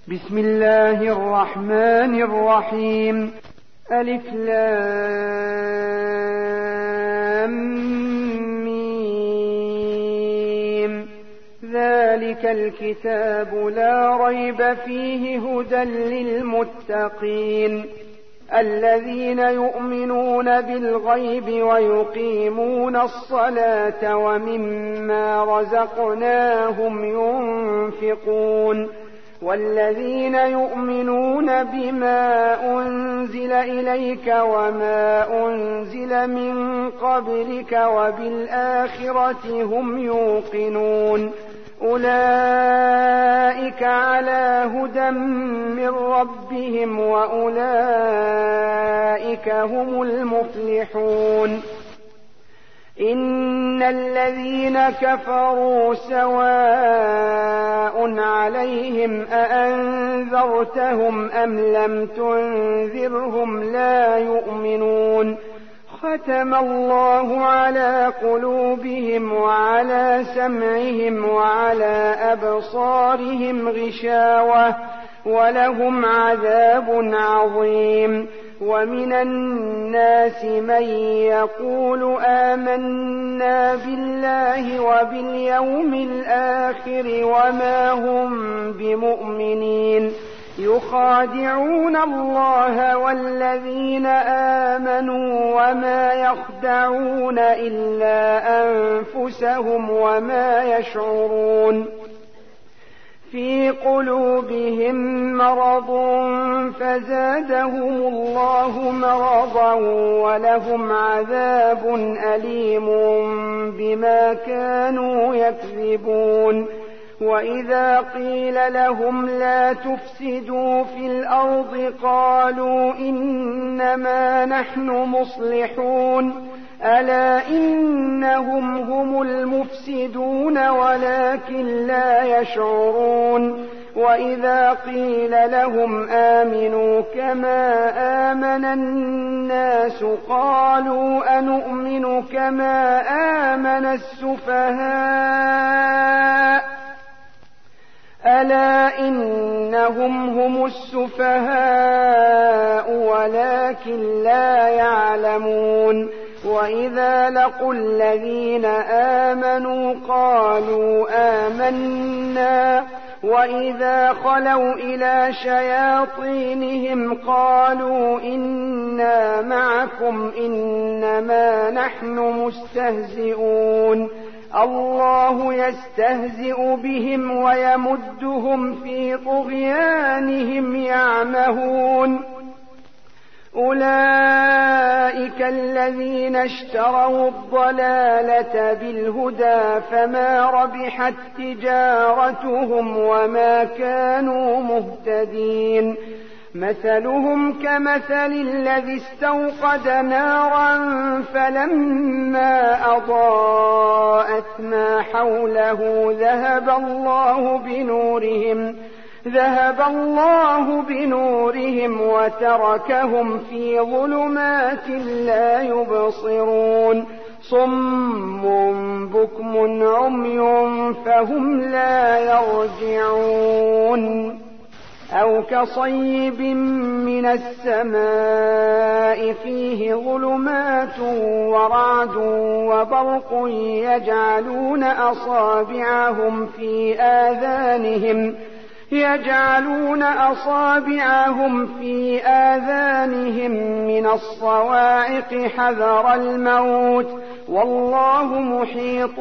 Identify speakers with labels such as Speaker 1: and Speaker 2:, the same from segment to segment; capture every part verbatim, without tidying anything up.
Speaker 1: بسم الله الرحمن الرحيم. ألف لام ميم. ذلك الكتاب لا ريب فيه هدى للمتقين الذين يؤمنون بالغيب ويقيمون الصلاة ومما رزقناهم ينفقون والذين يؤمنون بما أنزل إليك وما أنزل من قبلك وبالآخرة هم يوقنون أولئك على هدى من ربهم وأولئك هم المفلحون. إن الذين كفروا سواء عليهم أأنذرتهم أم لم تنذرهم لا يؤمنون ختم الله على قلوبهم وعلى سمعهم وعلى أبصارهم غشاوة ولهم عذاب عظيم. ومن الناس من يقول آمنا بالله وباليوم الآخر وما هم بمؤمنين يخادعون الله والذين آمنوا وما يخدعون إلا أنفسهم وما يشعرون. في قلوبهم مرض فزادهم الله مرضا ولهم عذاب أليم بما كانوا يكذبون. وإذا قيل لهم لا تفسدوا في الأرض قالوا إنما نحن مصلحون ألا إنهم هم المفسدون ولكن لا يشعرون. وإذا قيل لهم آمنوا كما آمن الناس قالوا أنؤمن كما آمن السفهاء ألا إنهم هم السفهاء ولكن لا يعلمون. وإذا لقوا الذين آمنوا قالوا آمنا وإذا خلوا إلى شياطينهم قالوا إنا معكم إنما نحن مستهزئون الله يستهزئ بهم ويمدهم في طغيانهم يعمهون. أولئك الذين اشتروا الضلالة بالهدى فما ربحت تجارتهم وما كانوا مهتدين. مثلهم كمثل الذي استوقد نارا فلما أضاءت ما حوله ذهب الله بنورهم ذهب الله بنورهم وتركهم في ظلمات لا يبصرون صم بكم عمي فهم لا يرجعون. أو كصيب من السماء فيه ظلمات ورعد وبرق يجعلون أصابعهم في آذانهم يجعلون أصابعهم في آذانهم من الصواعق حذر الموت والله محيط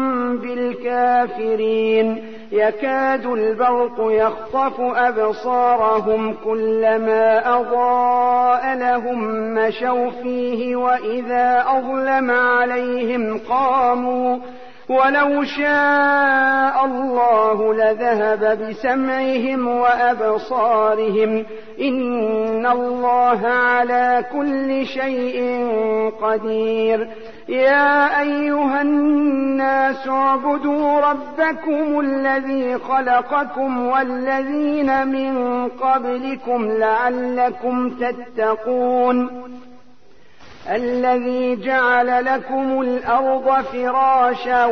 Speaker 1: بالكافرين. يكاد البرق يخطف أبصارهم كلما أضاء لهم مشوا فيه وإذا أظلم عليهم قاموا ولو شاء الله لذهب بسمعهم وأبصارهم إن الله على كل شيء قدير. يا أيها الناس اعبدوا ربكم الذي خلقكم والذين من قبلكم لعلكم تتقون. الذي جعل لكم الأرض فراشا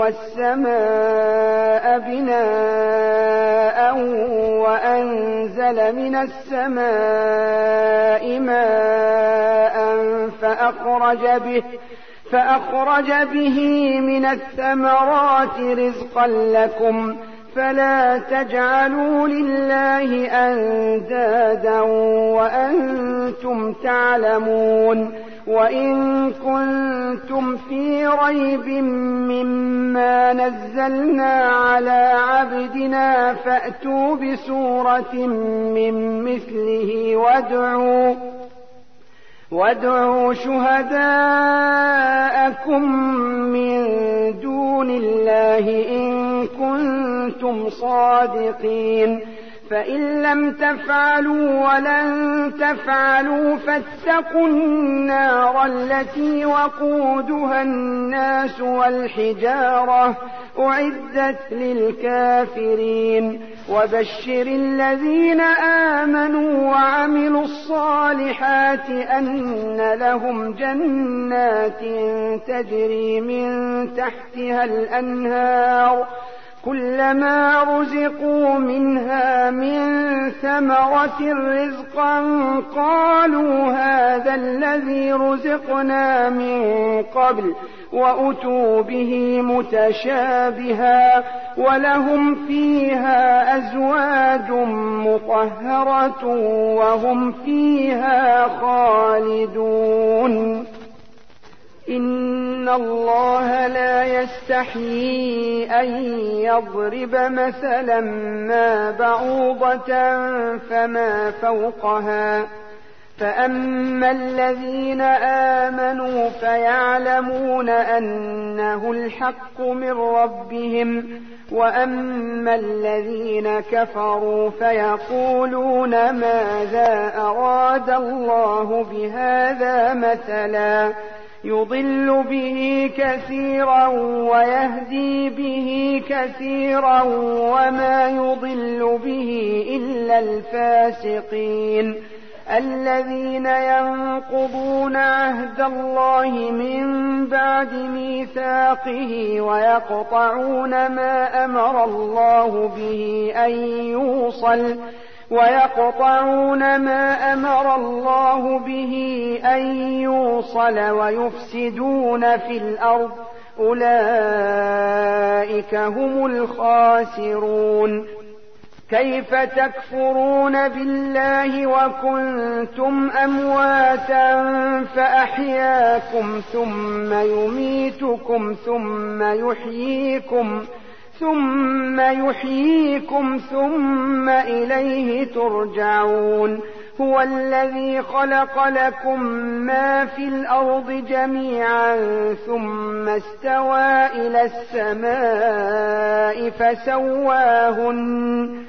Speaker 1: والسماء بناء وأنزل من السماء ماء فأخرج به فأخرج به من الثمرات رزقا لكم فلا تجعلوا لله أندادا وأنتم تعلمون وإن كنتم في ريب مما نزلنا على عبدنا فأتوا بسورة من مثله وادعوا وادعوا شهداءكم من دون الله إن كنتم صادقين فإن لم تفعلوا ولن تفعلوا فاتقوا النار التي وقودها الناس والحجارة أعدت للكافرين وبشر الذين آمنوا وعملوا الصالحات أن لهم جنات تجري من تحتها الأنهار كلما رزقوا منها من ثمرة رزقا قالوا هذا الذي رزقنا من قبل وأتوا به متشابها ولهم فيها أزواج مطهرة وهم فيها خالدون إن الله لا يستحيي أن يضرب مثلا ما بعوضة فما فوقها فأما الذين آمنوا فيعلمون أنه الحق من ربهم وأما الذين كفروا فيقولون ماذا أراد الله بهذا مثلا يضل به كثيرا ويهدي به كثيرا وما يضل به إلا الفاسقين الذين ينقضون عهد الله من بعد ميثاقه ويقطعون ما أمر الله به أن يوصل ويقطعون ما أمر الله به أن يوصل ويفسدون في الأرض أولئك هم الخاسرون كيف تكفرون بالله وكنتم أمواتا فأحياكم ثم يميتكم ثم يحييكم ثم يحييكم ثم إليه ترجعون هو الذي خلق لكم ما في الأرض جميعا ثم استوى إلى السماء فسواهن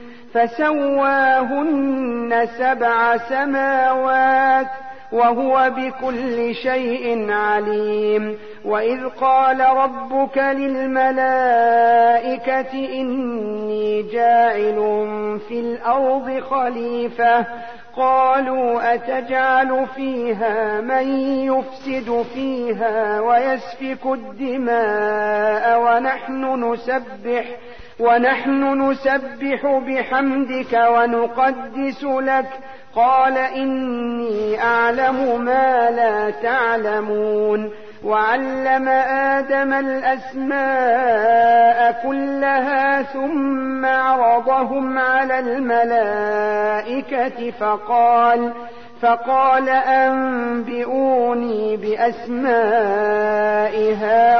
Speaker 1: فسواهن سبع سماوات وهو بكل شيء عليم وإذ قال ربك للملائكة إني جاعل في الأرض خليفة قالوا أتجعل فيها من يفسد فيها ويسفك الدماء ونحن نسبح ونحن نسبح بحمدك ونقدس لك قال إني أعلم ما لا تعلمون وعلم آدم الأسماء كلها ثم عرضهم على الملائكة فقال فقال أنبئوني بأسماء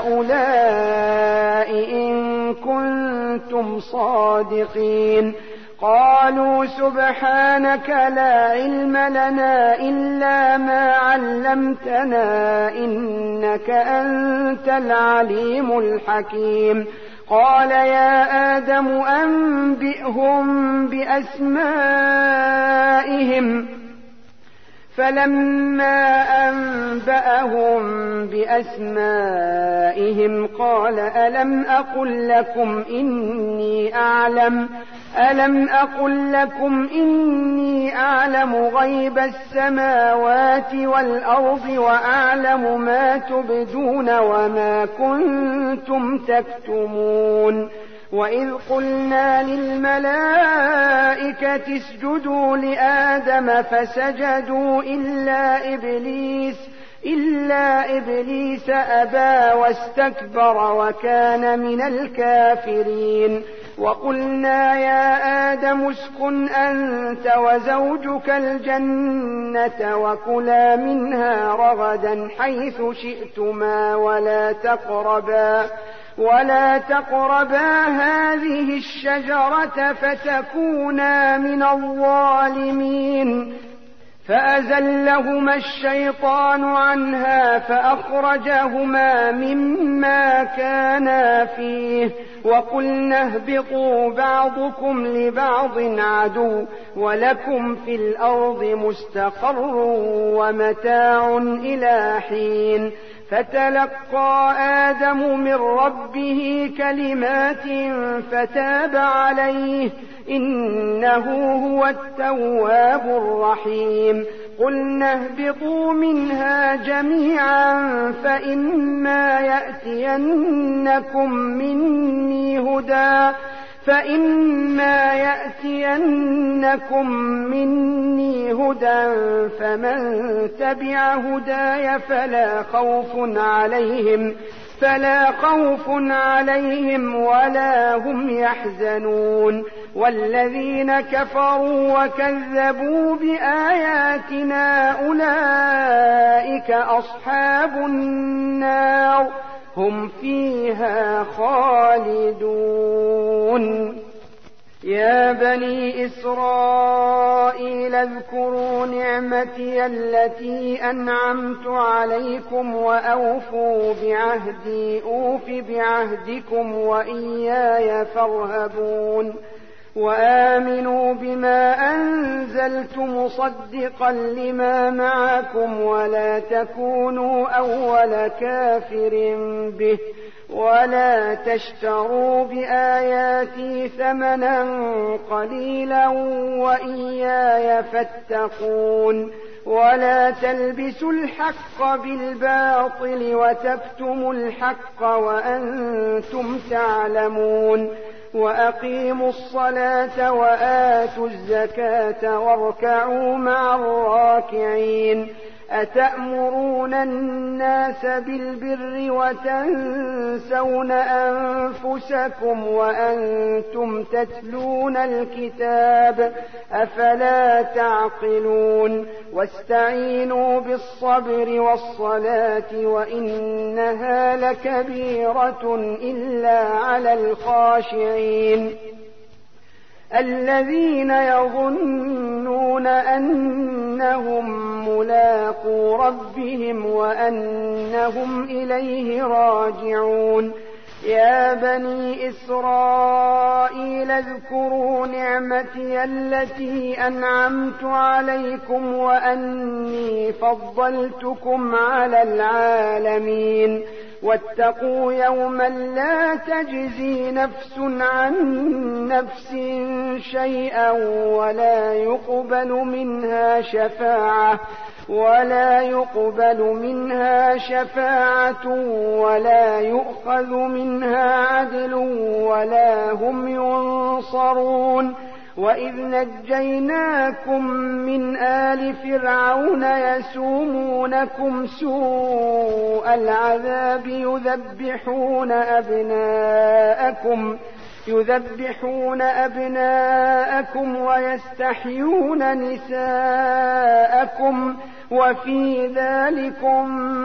Speaker 1: هؤلاء إن كنتم صادقين قالوا سبحانك لا علم لنا إلا ما علمتنا إنك أنت العليم الحكيم قال يا آدم أنبئهم بأسمائهم فلما أنبأهم بأسمائهم قال ألم أقل لكم إني أعلم ألم أقل لكم إني أعلم غيب السماوات والأرض وأعلم ما تبدون وما كنتم تكتمون وإذ قلنا للملائكة اسجدوا لآدم فسجدوا إلا إبليس إلا إبليس أبى واستكبر وكان من الكافرين وقلنا يا آدم اسكن أنت وزوجك الجنة وكلا منها رغدا حيث شئتما ولا تقربا ولا تقربا هذه الشجرة فتكونا من الظالمين فأزلهما الشيطان عنها فأخرجهما مما كانا فيه وقلنا اهبطوا بعضكم لبعض عدو ولكم في الأرض مستقر ومتاع إلى حين فتلقى آدم من ربه كلمات فتاب عليه إنه هو التواب الرحيم قلنا اهبطوا منها جميعا فإما يأتينكم مني هدى فإما يأتينكم مني هدى فمن تبع هداي فلا خوف عليهم فلا خوف عليهم ولا هم يحزنون والذين كفروا وكذبوا بآياتنا أولئك أصحاب النار هم فيها خالدون يا بني إسرائيل اذكروا نعمتي التي أنعمت عليكم وأوفوا بعهدي أوف بعهدكم وإياي فارهبون وآمنوا بما أنزلت مصدقا لما معكم ولا تكونوا أول كافر به ولا تشتروا بآياتي ثمنا قليلا وإياي فاتقون ولا تلبسوا الحق بالباطل وتكتموا الحق وأنتم تعلمون وأقيموا الصلاة وآتوا الزكاة واركعوا مع الراكعين أتأمرون الناس بالبر وتنسون أنفسكم وأنتم تتلون الكتاب أفلا تعقلون واستعينوا بالصبر والصلاة وإنها لكبيرة إلا على الخاشعين الذين يظنون أنهم ملاقو ربهم وأنهم إليه راجعون يا بني إسرائيل اذكروا نعمتي التي أنعمت عليكم وأني فضلتكم على العالمين واتقوا يوما لا تجزي نفس عن نفس شيئا ولا يقبل منها شفاعة ولا يقبل منها شفاعة ولا يؤخذ منها عدل ولا هم ينصرون وإذ نجيناكم من آل فرعون يسومونكم سوء العذاب يذبحون أبناءكم يذبحون أبناءكم ويستحيون نساءكم وفي ذلكم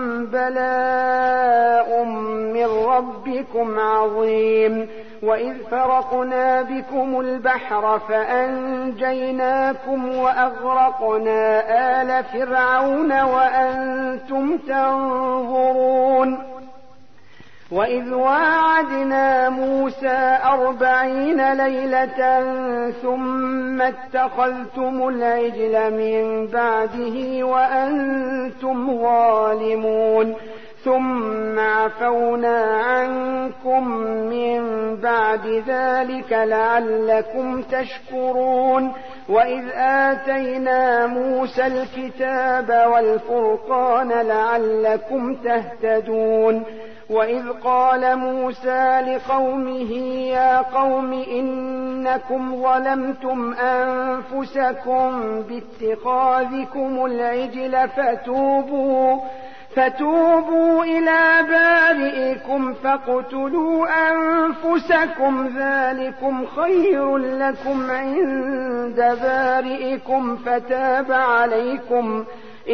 Speaker 1: بلاء من ربكم عظيم وإذ فرقنا بكم البحر فأنجيناكم وأغرقنا آل فرعون وأنتم تنظرون وإذ واعدنا موسى أربعين ليلة ثم اتخذتم العجل من بعده وأنتم ظالمون ثم عفونا عنكم من بعد ذلك لعلكم تشكرون وإذ آتينا موسى الكتاب والفرقان لعلكم تهتدون وإذ قال موسى لقومه يا قوم إنكم ظلمتم أنفسكم باتخاذكم العجل فتوبوا فتوبوا إلى بارئكم فاقتلوا أنفسكم ذلكم خير لكم عند بارئكم فتاب عليكم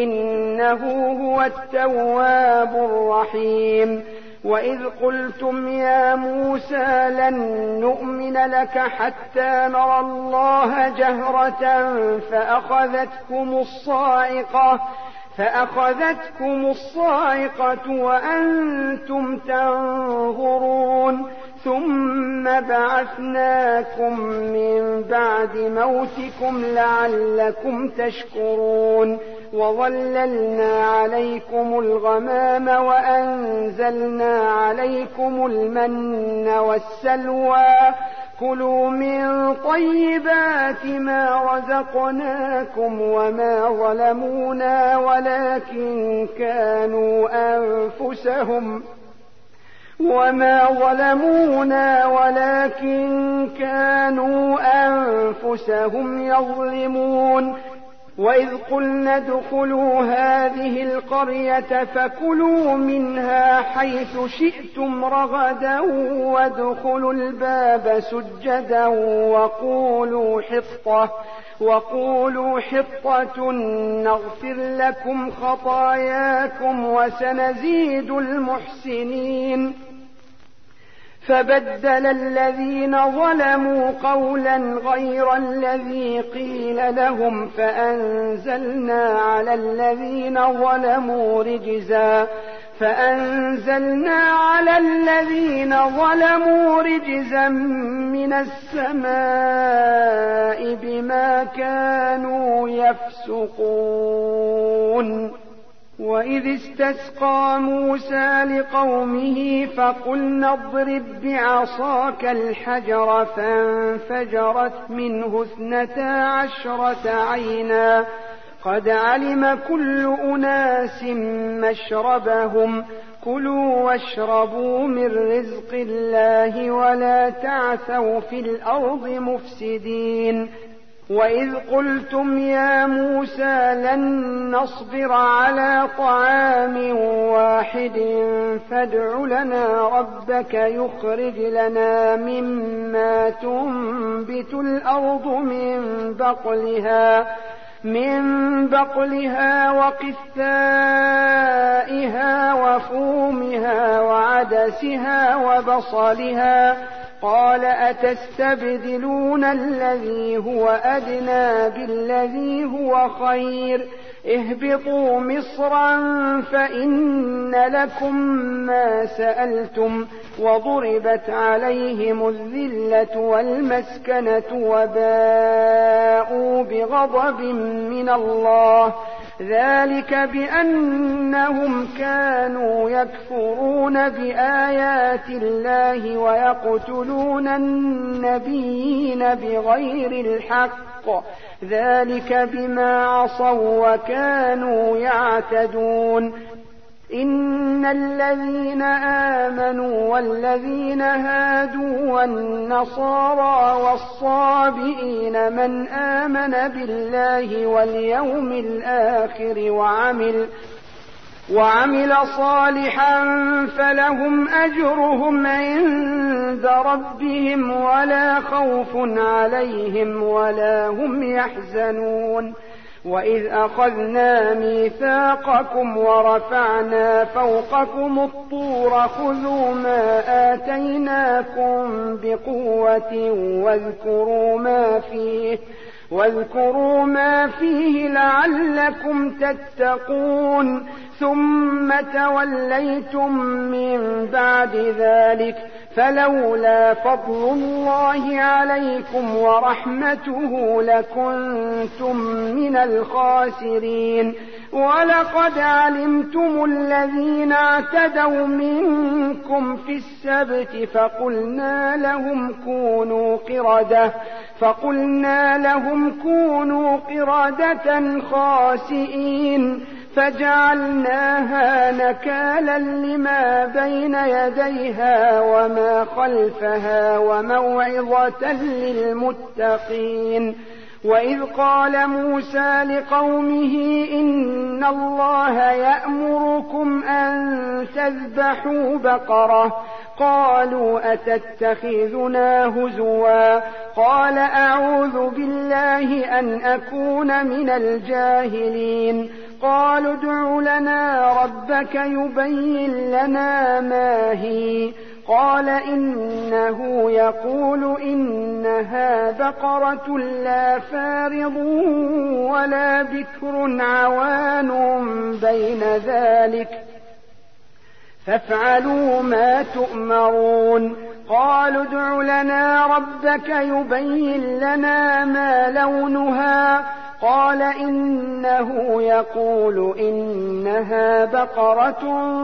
Speaker 1: إنه هو التواب الرحيم وإذ قلتم يا موسى لن نؤمن لك حتى نرى الله جهرة فأخذتكم الصاعقة فأخذتكم الصاعقة وأنتم تنظرون ثم بعثناكم من بعد موتكم لعلكم تشكرون وظللنا عليكم الغمام وأنزلنا عليكم المن والسلوى كلوا من طيبات ما رزقناكم وما ظلمونا ولكن كانوا أنفسهم وما ظلمونا ولكن كانوا أنفسهم يظلمون وإذ قلنا ادخلوا هذه القرية فكلوا منها حيث شئتم رغدا وادخلوا الباب سجدا وقولوا حطة وقولوا حطة نغفر لكم خطاياكم وسنزيد المحسنين فبدل الذين ظلموا قولا غير الذي قيل لهم فأنزلنا على الذين ظلموا رجزا فأنزلنا على الذين ظلموا رجزا من السماء بما كانوا يفسقون وإذ استسقى موسى لقومه فقلنا اضرب بعصاك الحجر فانفجرت منه اثنتا عشرة عينا قد علم كل أناس مشربهم كلوا واشربوا من رزق الله ولا تعثوا في الأرض مفسدين وإذ قلتم يا موسى لن نصبر على طعام واحد فادع لنا ربك يخرج لنا مما تنبت الأرض من بقلها من بقلها وقثائها وفومها وعدسها وبصلها قال أتستبدلون الذي هو أدنى بالذي هو خير اهبطوا مصرا فإن لكم ما سألتم وضربت عليهم الذلة والمسكنة وباءوا بغضب من الله ذلك بأنهم كانوا يكفرون بآيات الله ويقتلون النبيين بغير الحق ذلك بما عصوا وكانوا يعتدون إن الذين آمنوا والذين هادوا والنصارى والصابئين من آمن بالله واليوم الآخر وعمل وعمل صالحا فلهم أجرهم عند ربهم ولا خوف عليهم ولا هم يحزنون وإذ أخذنا ميثاقكم ورفعنا فوقكم الطور خذوا ما آتيناكم بقوة واذكروا ما فيه واذكروا ما فيه لعلكم تتقون ثم توليتم من بعد ذلك فلولا فضل الله عليكم ورحمته لكنتم من الخاسرين. ولقد علمتم الذين اعتدوا منكم في السبت فقلنا لهم كونوا قردة فقلنا لهم كونوا قردة خاسئين فجعلناها نكالا لما بين يديها وما خلفها وموعظة للمتقين. وإذ قال موسى لقومه إن الله يأمركم أن تذبحوا بقرة قالوا أتتخذنا هزوا قال أعوذ بالله أن أكون من الجاهلين. قالوا ادع لنا ربك يبين لنا ما هي قال إنه يقول إنها بقرة لا فارض ولا بكر عوان بين ذلك فافعلوا ما تؤمرون. قالوا ادع لنا ربك يبين لنا ما لونها قال إنه يقول إنها بقرة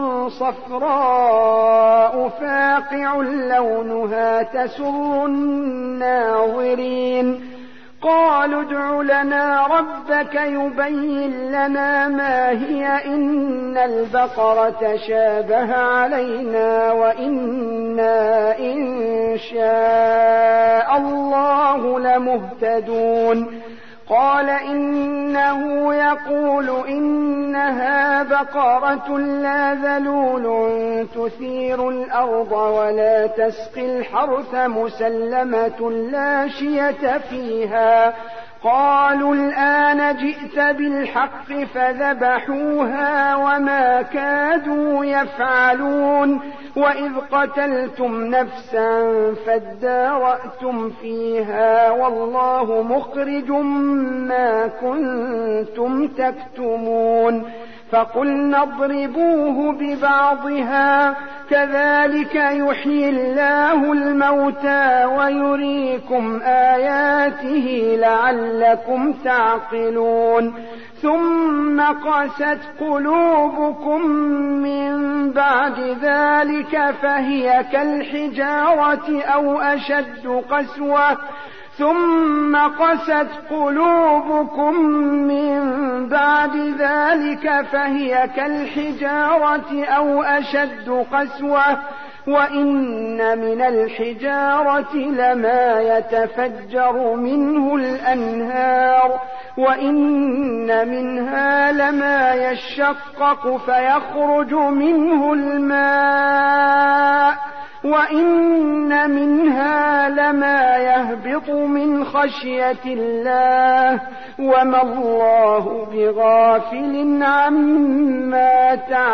Speaker 1: صفراء فاقع لونها تسر الناظرين. قالوا ادع لنا ربك يبين لنا ما هي إن البقرة شابه علينا وإنا إن شاء الله لمهتدون. قال إنه يقول إنها بقرة لا ذلول تثير الأرض ولا تسقي الحرث مسلمة لا شية فيها. قالوا الآن جئت بالحق فذبحوها وما كادوا يفعلون. وإذ قتلتم نفسا فادارأتم فيها والله مخرج ما كنتم تكتمون. فقلنا اضربوه ببعضها كذلك يحيي الله الموتى ويريكم آياته لعلكم تعقلون. ثم قست قلوبكم من بعد ذلك فهي كالحجارة أو أشد قسوة ثم قست قلوبكم من بعد ذلك فهي كالحجارة أو أشد قسوة وإن من الحجارة لما يتفجر منه الأنهار وإن منها لما يشقق فيخرج منه الماء وإن منها لما يهبط من خشية الله وما الله بغافل عما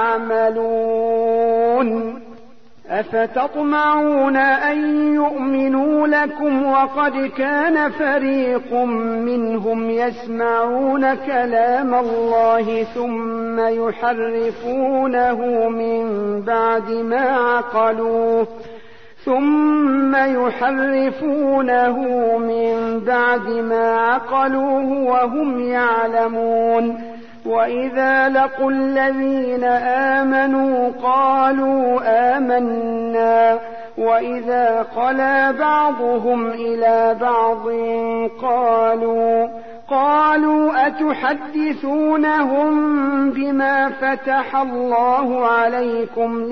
Speaker 1: تعملون. أفتطمعون أن يؤمنوا لكم وقد كان فريق منهم يسمعون كلام الله ثم يحرفونه من بعد ما عقلوه ثم يحرفونه من بعد ما عقلوه وهم يعلمون. وإذا لقوا الذين آمنوا قالوا آمنا وإذا خلا بعضهم إلى بعض قالوا قالوا أتحدثونهم بما فتح الله عليكم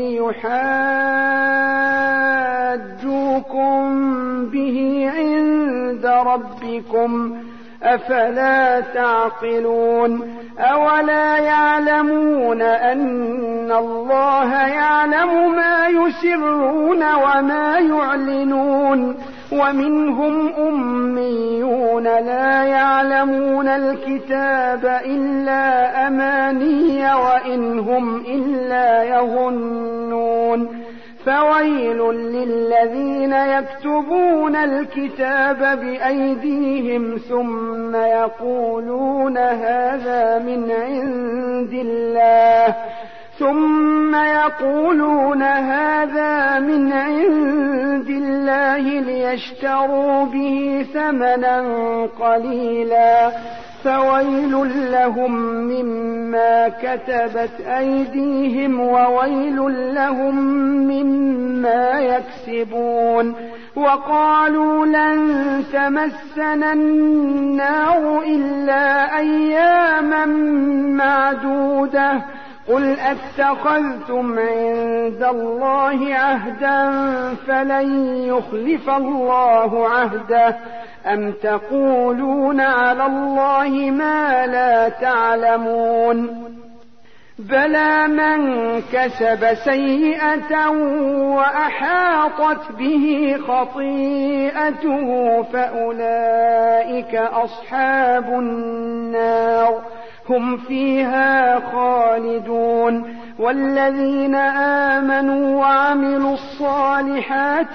Speaker 1: ليحاجوكم به عند ربكم أفلا تعقلون. أولا يعلمون أن الله يعلم ما يسرون وما يعلنون. ومنهم أميون لا يعلمون الكتاب إلا أماني وإن هم إلا يظنون. فويل للذين يكتبون الكتاب بأيديهم ثم يقولون هذا من عند الله ثم يقولون هذا من عند الله ليشتروا به ثمنا قليلا فويل لهم مما كتبت أيديهم وويل لهم مما يكسبون. وقالوا لن تمسنا النار إلا أياما معدودة قل أتخذتم عند الله عهدا فلن يخلف الله عهده أم تقولون على الله ما لا تعلمون. بلى من كسب سيئة وأحاطت به خطيئته فأولئك أصحاب النار هم فيها خالدون. والذين آمنوا وعملوا الصالحات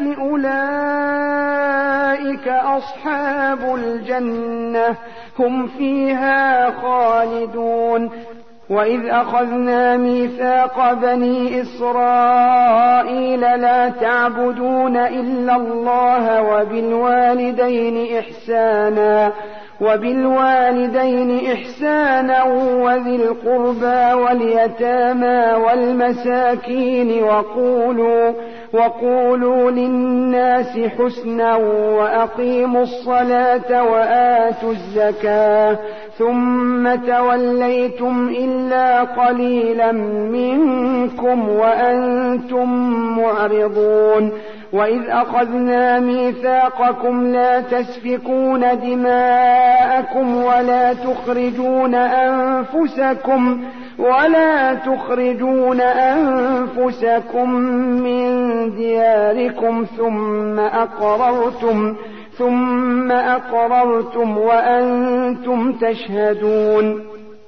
Speaker 1: أولئك أصحاب الجنة هم فيها خالدون. وإذ أخذنا ميثاق بني إسرائيل لا تعبدون إلا الله وبالوالدين إحسانا وبالوالدين إحسانا وذي القربى واليتامى والمساكين وقولوا وقولوا للناس حسنا وأقيموا الصلاة وآتوا الزكاة ثم توليتم إلا قليلا منكم وأنتم معرضون. وإذ أخذنا ميثاقكم لا تسفكون دماءكم ولا تخرجون أنفسكم ولا تخرجون أنفسكم من دياركم ثم أقررتم ثم أقررتم وأنتم تشهدون.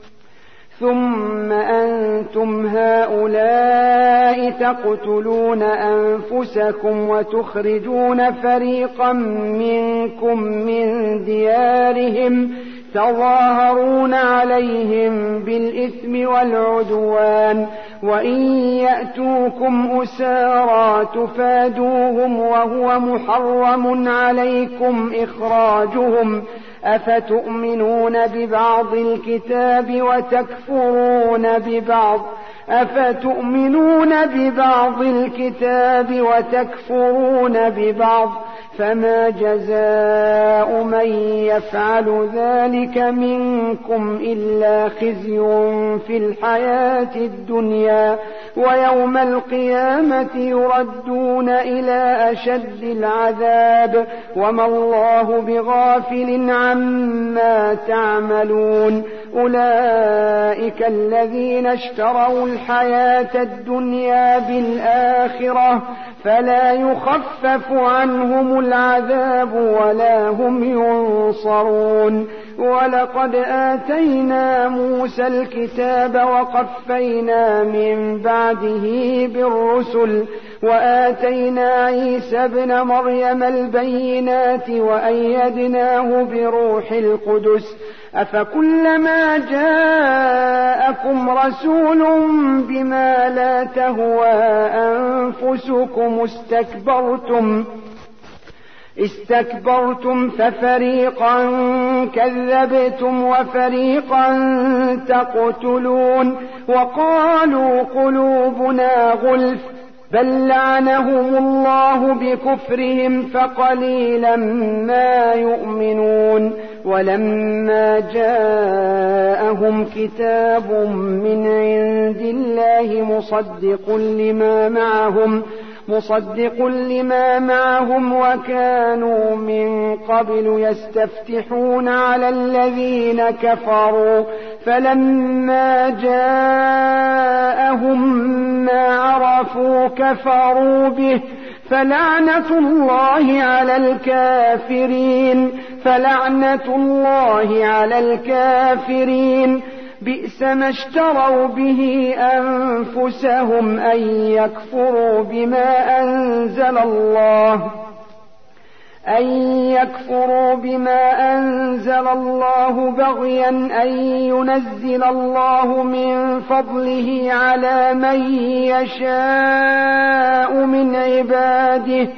Speaker 1: ثم أنتم هؤلاء تقتلون أنفسكم وتخرجون فريقا منكم من ديارهم تظاهرون عليهم بالإثم والعدوان وإن يأتوكم أسارى تفادوهم وهو محرم عليكم إخراجهم أفتؤمنون ببعض الكتاب وتكفرون ببعض أفتؤمنون ببعض الكتاب وتكفرون ببعض فما جزاء من يفعل ذلك منكم إلا خزي في الحياة الدنيا ويوم القيامة يردون إلى أشد العذاب وما الله بغافل عما تعملون. أولئك الذين اشتروا الحياة الدنيا بالآخرة فلا يخفف عنهم العذاب ولا هم ينصرون. ولقد آتينا موسى الكتاب وقفينا من بعده بالرسل وآتينا عيسى ابن مريم البينات وأيدناه بروح القدس أفكلما جاءكم رسول بما لا تهوى أنفسكم استكبرتم استكبرتم ففريقا كذبتم وفريقا تقتلون. وقالوا قلوبنا غلف بل لعنهم الله بكفرهم فقليلا ما يؤمنون. ولما جاءهم كتاب من عند الله مصدق لما معهم مصدق لما معهم وكانوا من قبل يستفتحون على الذين كفروا فلما جاءهم ما عرفوا كفروا به فلعنة الله على الكافرين فلعنة الله على الكافرين. بئس ما اشتروا به أنفسهم أن يكفروا بما أنزل الله أن يكفروا بما أنزل الله بغيا أن ينزل الله من فضله على من يشاء من عباده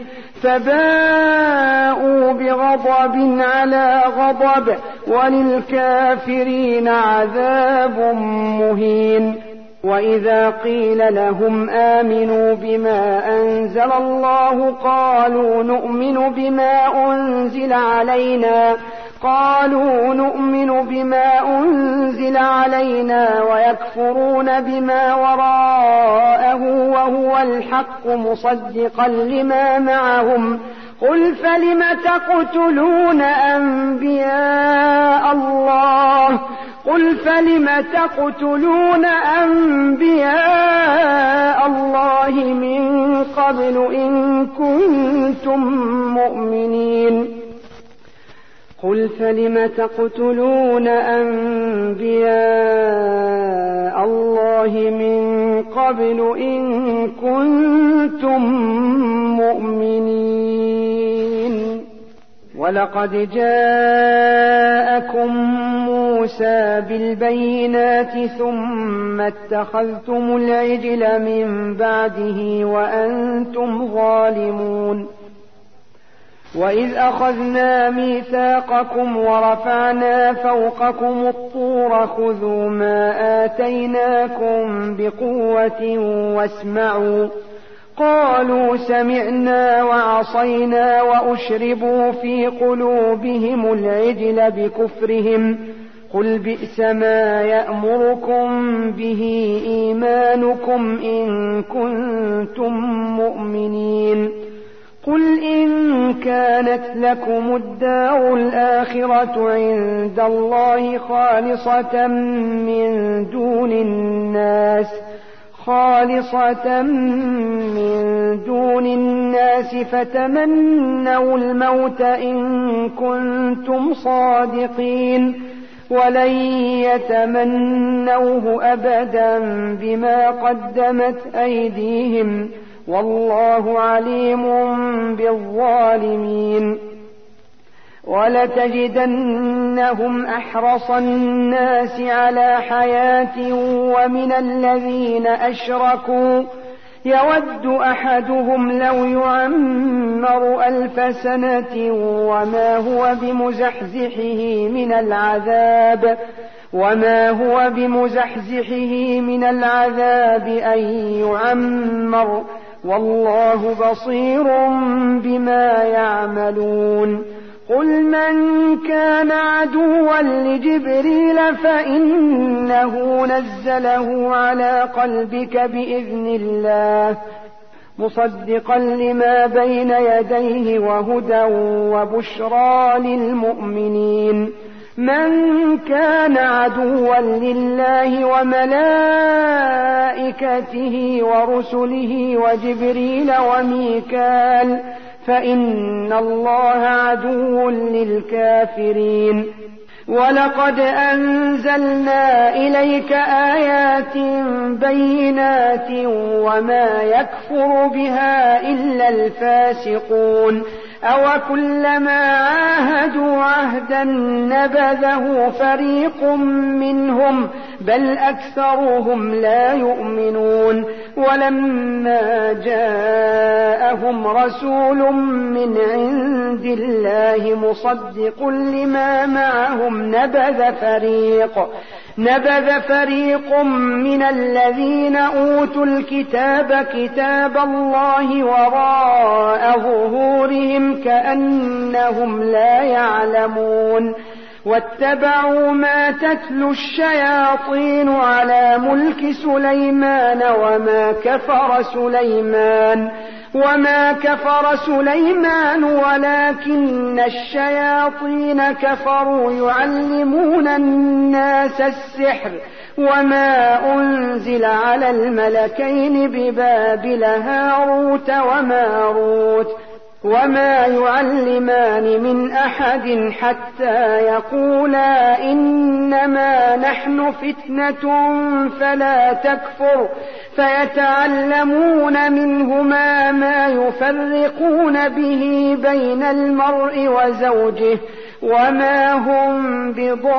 Speaker 1: فباءوا بغضب على غضب وللكافرين عذاب مهين. وإذا قيل لهم آمنوا بما أنزل الله قالوا نؤمن بما أنزل علينا قالوا نؤمن بما أنزل علينا ويكفرون بما وراءه وهو الحق مصدقا لما معهم قل فلم تقتلون أنبياء الله قل فلم تقتلون أنبياء الله من قبل إن كنتم مؤمنين قل فلم تقتلون أنبياء الله من قبل إن كنتم مؤمنين ولقد جاءكم موسى بالبينات ثم اتخذتم العجل من بعده وأنتم ظالمون وإذ أخذنا ميثاقكم ورفعنا فوقكم الطور خذوا ما آتيناكم بقوة واسمعوا قالوا سمعنا وعصينا وأشربوا في قلوبهم العجل بكفرهم قل بئس ما يأمركم به إيمانكم إن كنتم مؤمنين قل إن كانت لكم الدار الآخرة عند الله خالصة من دون الناس خالصة من دون الناس فتمنوا الموت إن كنتم صادقين ولن يتمنوه أبدا بما قدمت أيديهم والله عليم بالظالمين ولتجدنهم أحرص الناس على حياة ومن الذين أشركوا يود أحدهم لو يعمر ألف سنة وما هو بمزحزحه من العذاب وما هو بمزحزحه من العذاب أن يعمر والله بصير بما يعملون قل من كان عدوا لجبريل فإنه نزله على قلبك بإذن الله مصدقا لما بين يديه وهدى وبشرى للمؤمنين من كان عدوا لله وملائكته ورسله وجبريل وميكال فإن الله عدو للكافرين ولقد أنزلنا إليك آيات بينات وما يكفر بها إلا الفاسقون أو كلما عاهدوا عهدا نبذه فريق منهم بل أكثرهم لا يؤمنون ولما جاءهم رسول من عند الله مصدق لما معهم نبذ فريق نبذ فريق من الذين أوتوا الكتاب كتاب الله وراء ظهورهم كأنهم لا يعلمون واتبعوا ما تتلو الشياطين على ملك سليمان وما كفر سليمان وما كفر سليمان ولكن الشياطين كفروا يعلمون الناس السحر وما أنزل على الملكين ببابل هاروت وماروت وما يعلمان من أحد حتى يقولا إنما نحن فتنة فلا تكفر فيتعلمون منهما ما يفرقون به بين المرء وزوجه وما هم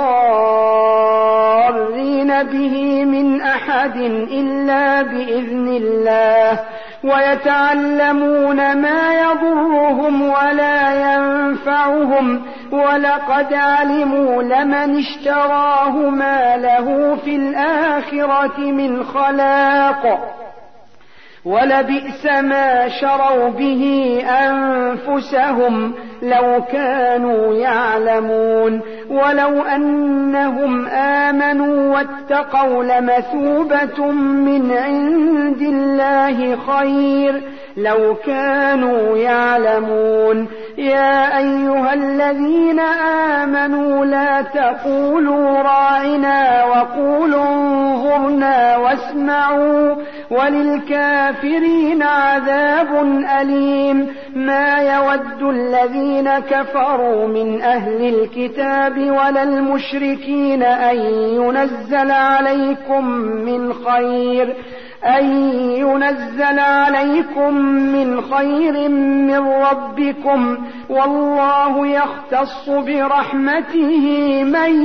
Speaker 1: بضارين به من أحد إلا بإذن الله ويتعلمون ما يضرهم ولا ينفعهم ولقد علموا لمن اشتراه ما له في الآخرة من خلاق ولبئس ما شروا به أنفسهم لو كانوا يعلمون ولو أنهم آمنوا واتقوا لمثوبة من عند الله خير لو كانوا يعلمون يا أيها الذين آمنوا لا تقولوا راعنا وقولوا انظرنا واسمعوا وللكافرين عذاب أليم ما يود الذين كفروا من أهل الكتاب ولا المشركين أن ينزل عليكم من خير أن ينزل عليكم من خير من ربكم والله يختص برحمته من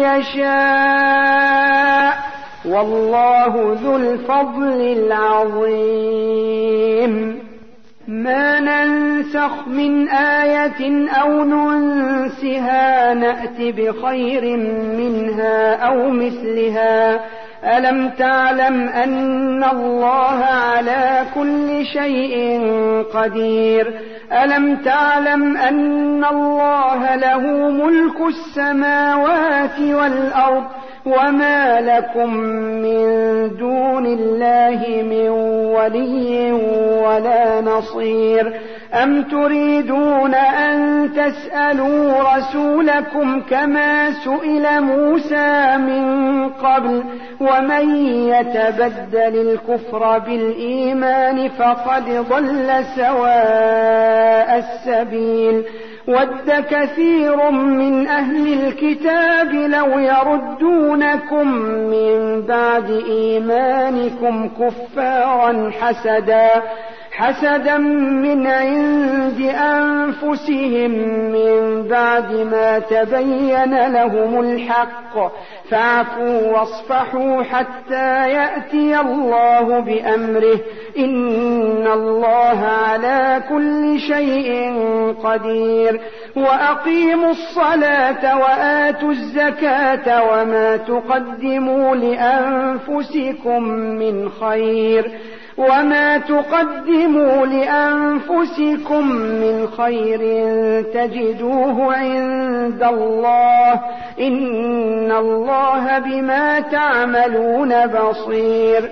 Speaker 1: يشاء والله ذو الفضل العظيم ما ننسخ من آية أو ننسها نأت بخير منها أو مثلها ألم تعلم أن الله على كل شيء قدير ألم تعلم أن الله له ملك السماوات والأرض وما لكم من دون الله من ولي ولا نصير أم تريدون أن تسألوا رسولكم كما سئل موسى من قبل ومن يتبدل الكفر بالإيمان فقد ضل سواء السبيل ود كثير من أهل الكتاب لو يردونكم من بعد إيمانكم كفارا حسدا حسدا من عند أنفسهم من بعد ما تبين لهم الحق فاعفوا واصفحوا حتى يأتي الله بأمره إن الله على كل شيء قدير وأقيموا الصلاة وآتوا الزكاة وما تقدموا لأنفسكم من خير وما تقدموا لأنفسكم من خير تجدوه عند الله إن الله بما تعملون بصير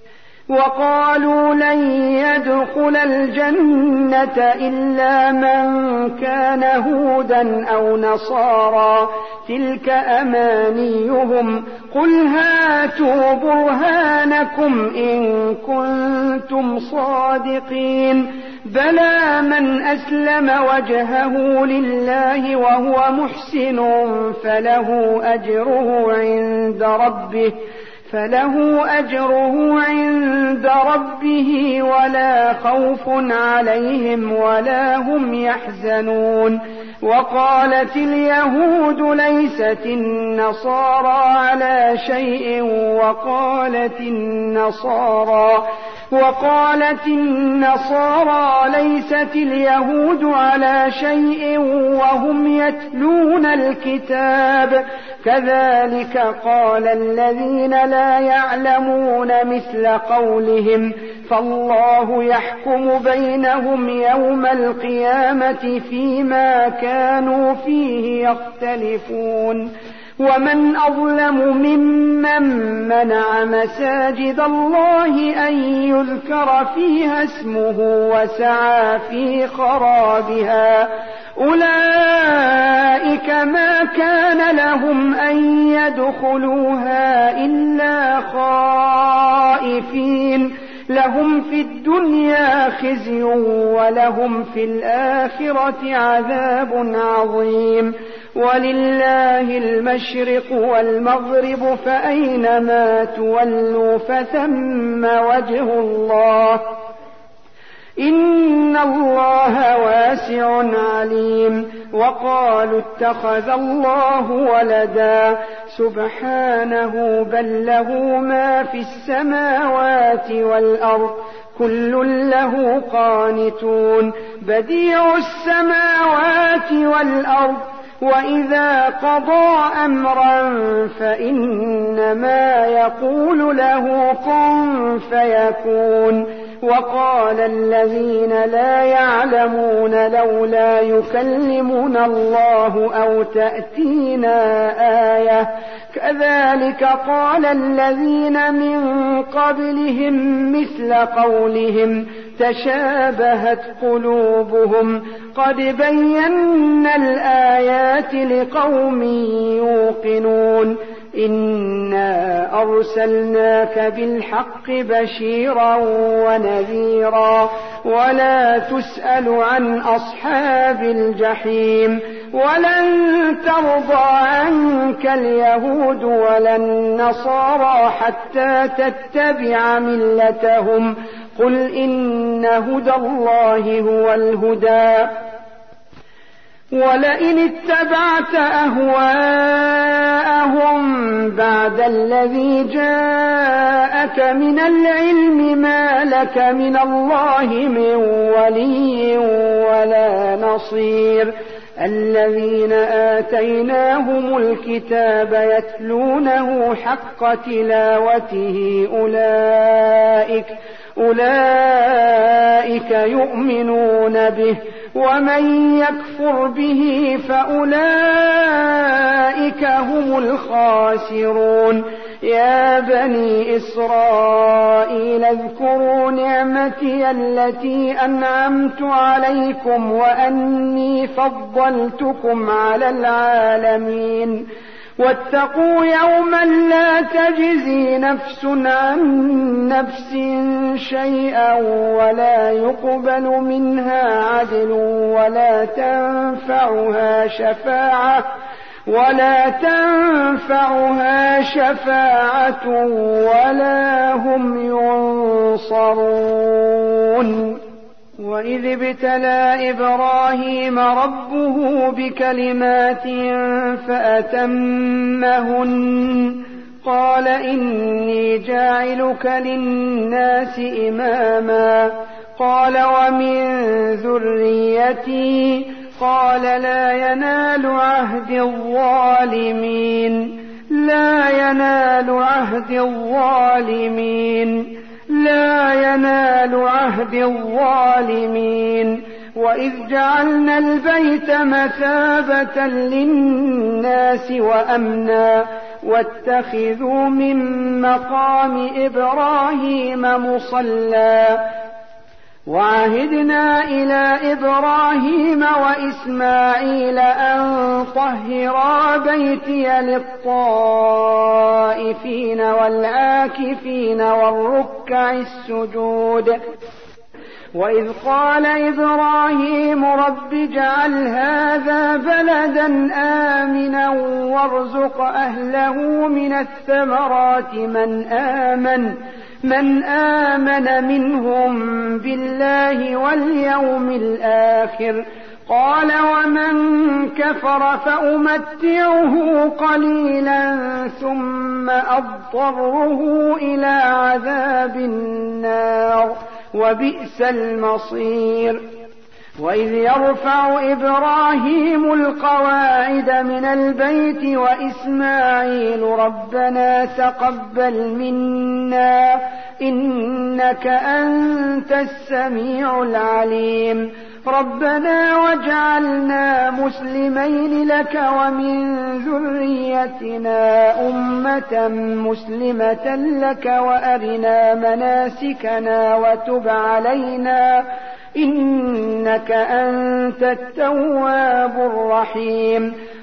Speaker 1: وقالوا لن يدخل الجنة إلا من كان هودا أو نصارى تلك أمانيهم قل هاتوا برهانكم إن كنتم صادقين بلى من أسلم وجهه لله وهو محسن فله أجره عند ربه فله أجره عند ربه ولا خوف عليهم ولا هم يحزنون وقالت اليهود ليست النصارى على شيء وقالت النصارى وقالت النصارى ليست اليهود على شيء وهم يتلون الكتاب كذلك قال الذين لا يعلمون مثل قولهم فالله يحكم بينهم يوم القيامة فيما كانوا فيه يختلفون ومن أظلم ممن منع مساجد الله أن يذكر فيها اسمه وسعى في خرابها أولئك ما كان لهم أن يدخلوها إلا خائفين لهم في الدنيا خزي ولهم في الآخرة عذاب عظيم ولله المشرق والمغرب فأينما تولوا فثم وجه الله إن الله واسع عليم. وقالوا اتخذ الله ولدا سبحانه بل له ما في السماوات والأرض كل له قانتون بديع السماوات والأرض وإذا قضى أمرا فإنما يقول له كن فيكون. وقال الذين لا يعلمون لولا يكلمنا الله أو تأتينا آية كذلك قال الذين من قبلهم مثل قولهم تشابهت قلوبهم قد بينا الآيات لقوم يوقنون. إنا أرسلناك بالحق بشيرا ونذيرا ولا تسأل عن أصحاب الجحيم. ولن ترضى عنك اليهود ولا النصارى حتى تتبع ملتهم قل إن هدى الله هو الهدى ولئن اتبعت أهواءهم بعد الذي جاءك من العلم ما لك من الله من ولي ولا نصير. الذين آتيناهم الكتاب يتلونه حق تلاوته أولئك أولئك يؤمنون به ومن يكفر به فأولئك هم الخاسرون. يا بني إسرائيل اذكروا نعمتي التي أنعمت عليكم وأني فضلتكم على العالمين واتقوا يوما لا تجزي نفس عن نفس شيئا ولا يقبل منها عدل ولا تنفعها شفاعة ولا تنفعها شفاعة ولا هم ينصرون. وإذ ابتلى إبراهيم ربه بكلمات فأتمهن قال إني جاعلك للناس إماما قال ومن ذريتي قال لا ينال عهد الظالمين لا ينال عهد الظالمين لا ينال عهد الظالمين. وإذ جعلنا البيت مثابة للناس وأمنا واتخذوا من مقام إبراهيم مصلى وعهدنا إلى إبراهيم وإسماعيل أن طهرا بيتي للطائفين والعاكفين والركع السجود. وإذ قال إبراهيم رب اجعل هذا بلدا آمنا وارزق أهله من الثمرات من آمن من آمن منهم بالله واليوم الآخر قال ومن كفر فأمتعه قليلا ثم أضطره إلى عذاب النار وبئس المصير. وإذ يرفع إبراهيم القواعد من البيت وإسماعيل ربنا تقبل منا إنك أنت السميع العليم ربنا واجعلنا مسلمين لك ومن ذريتنا أمة مسلمة لك وأرنا مناسكنا وتب علينا إنك أنت التواب الرحيم.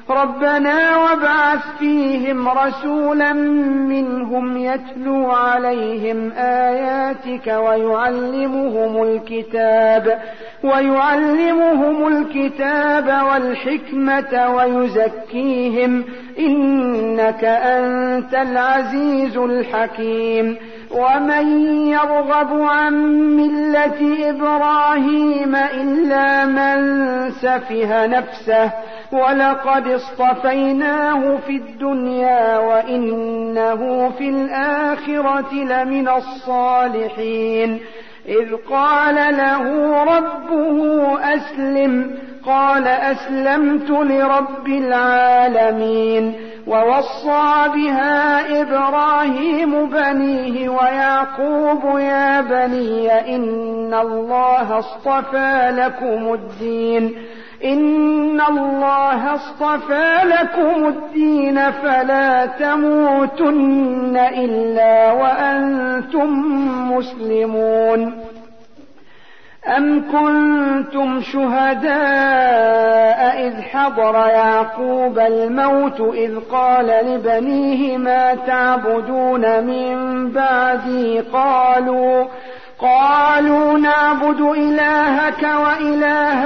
Speaker 1: ربنا وابعث فيهم رسولا منهم يتلو عليهم آياتك ويعلمهم الكتاب ويعلمهم الكتاب والحكمة ويزكيهم إنك أنت العزيز الحكيم ومن يرغب عن ملة إبراهيم إلا من سفه نفسه ولقد اصطفيناه في الدنيا وإنه في الآخرة لمن الصالحين إذ قال له ربه أسلم قال أسلمت لرب العالمين ووصى بها إبراهيم بنيه ويعقوب يا بني إن الله اصطفى لكم الدين إن الله اصطفى لكم الدين فلا تموتن إلا وأنتم مسلمون أم كنتم شهداء إذ حضر يعقوب الموت إذ قال لبنيه ما تعبدون من بعدي قالوا قالوا نعبد إلهك وإله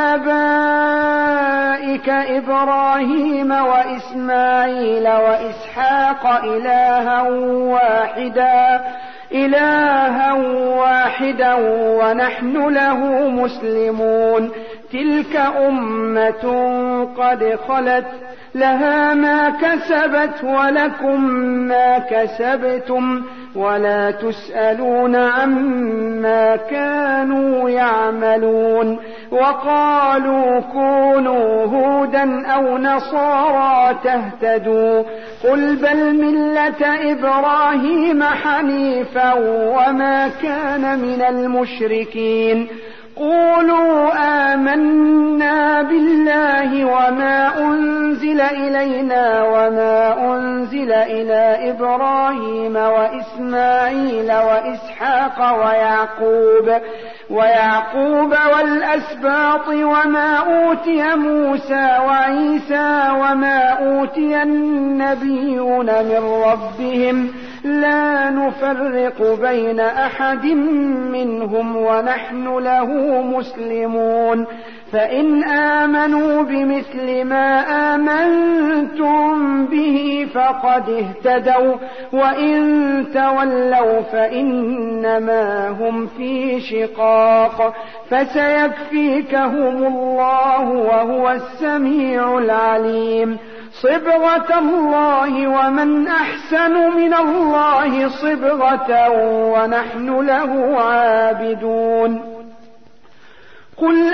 Speaker 1: آبائك إبراهيم وإسماعيل وإسحاق إلها واحدا إلها واحدا ونحن له مسلمون تلك أمة قد خلت لها ما كسبت ولكم ما كسبتم ولا تسألون عما كانوا يعملون وقالوا كونوا هودا أو نصارى تهتدوا قل بل ملة إبراهيم حنيفا وما كان من المشركين قولوا آمنا بالله وما أنزل إلينا وما أنزل إلى إبراهيم وإسماعيل وإسحاق ويعقوب ويعقوب والأسباط وما أوتي موسى وعيسى وما أوتي النبيون من ربهم لا نفرق بين أحد منهم ونحن له مسلمون فإن آمنوا بمثل ما آمنتم به فقد اهتدوا وإن تولوا فإنما هم في شقاق فسيكفيكهم الله وهو السميع العليم صبغة الله ومن أحسن من الله صبغة ونحن له عابدون قل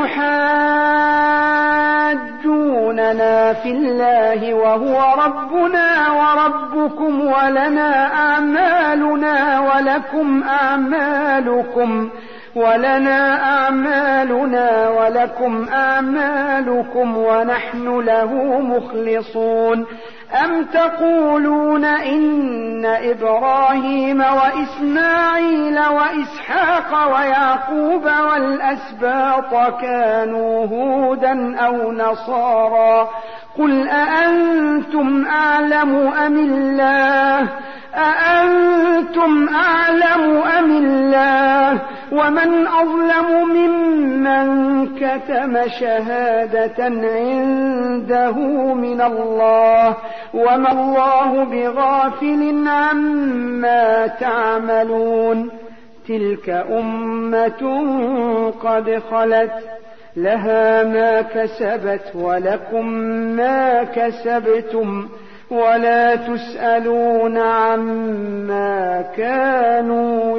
Speaker 1: أتحاجوننا في الله وهو ربنا وربكم ولنا أعمالنا ولكم أعمالكم ولنا أعمالنا ولكم أعمالكم ونحن له مخلصون أم تقولون إن إبراهيم وإسماعيل وإسحاق ويعقوب والأسباط كانوا هودا أو نصارى قل أأنتم أعلم أم الله أأنتم أعلم أم الله ومن أظلم ممن كتم شهادة عنده من الله وما الله بغافل عما تعملون تلك أمة قد خلت لها ما كسبت ولكم ما كسبتم ولا تسألون عما كانوا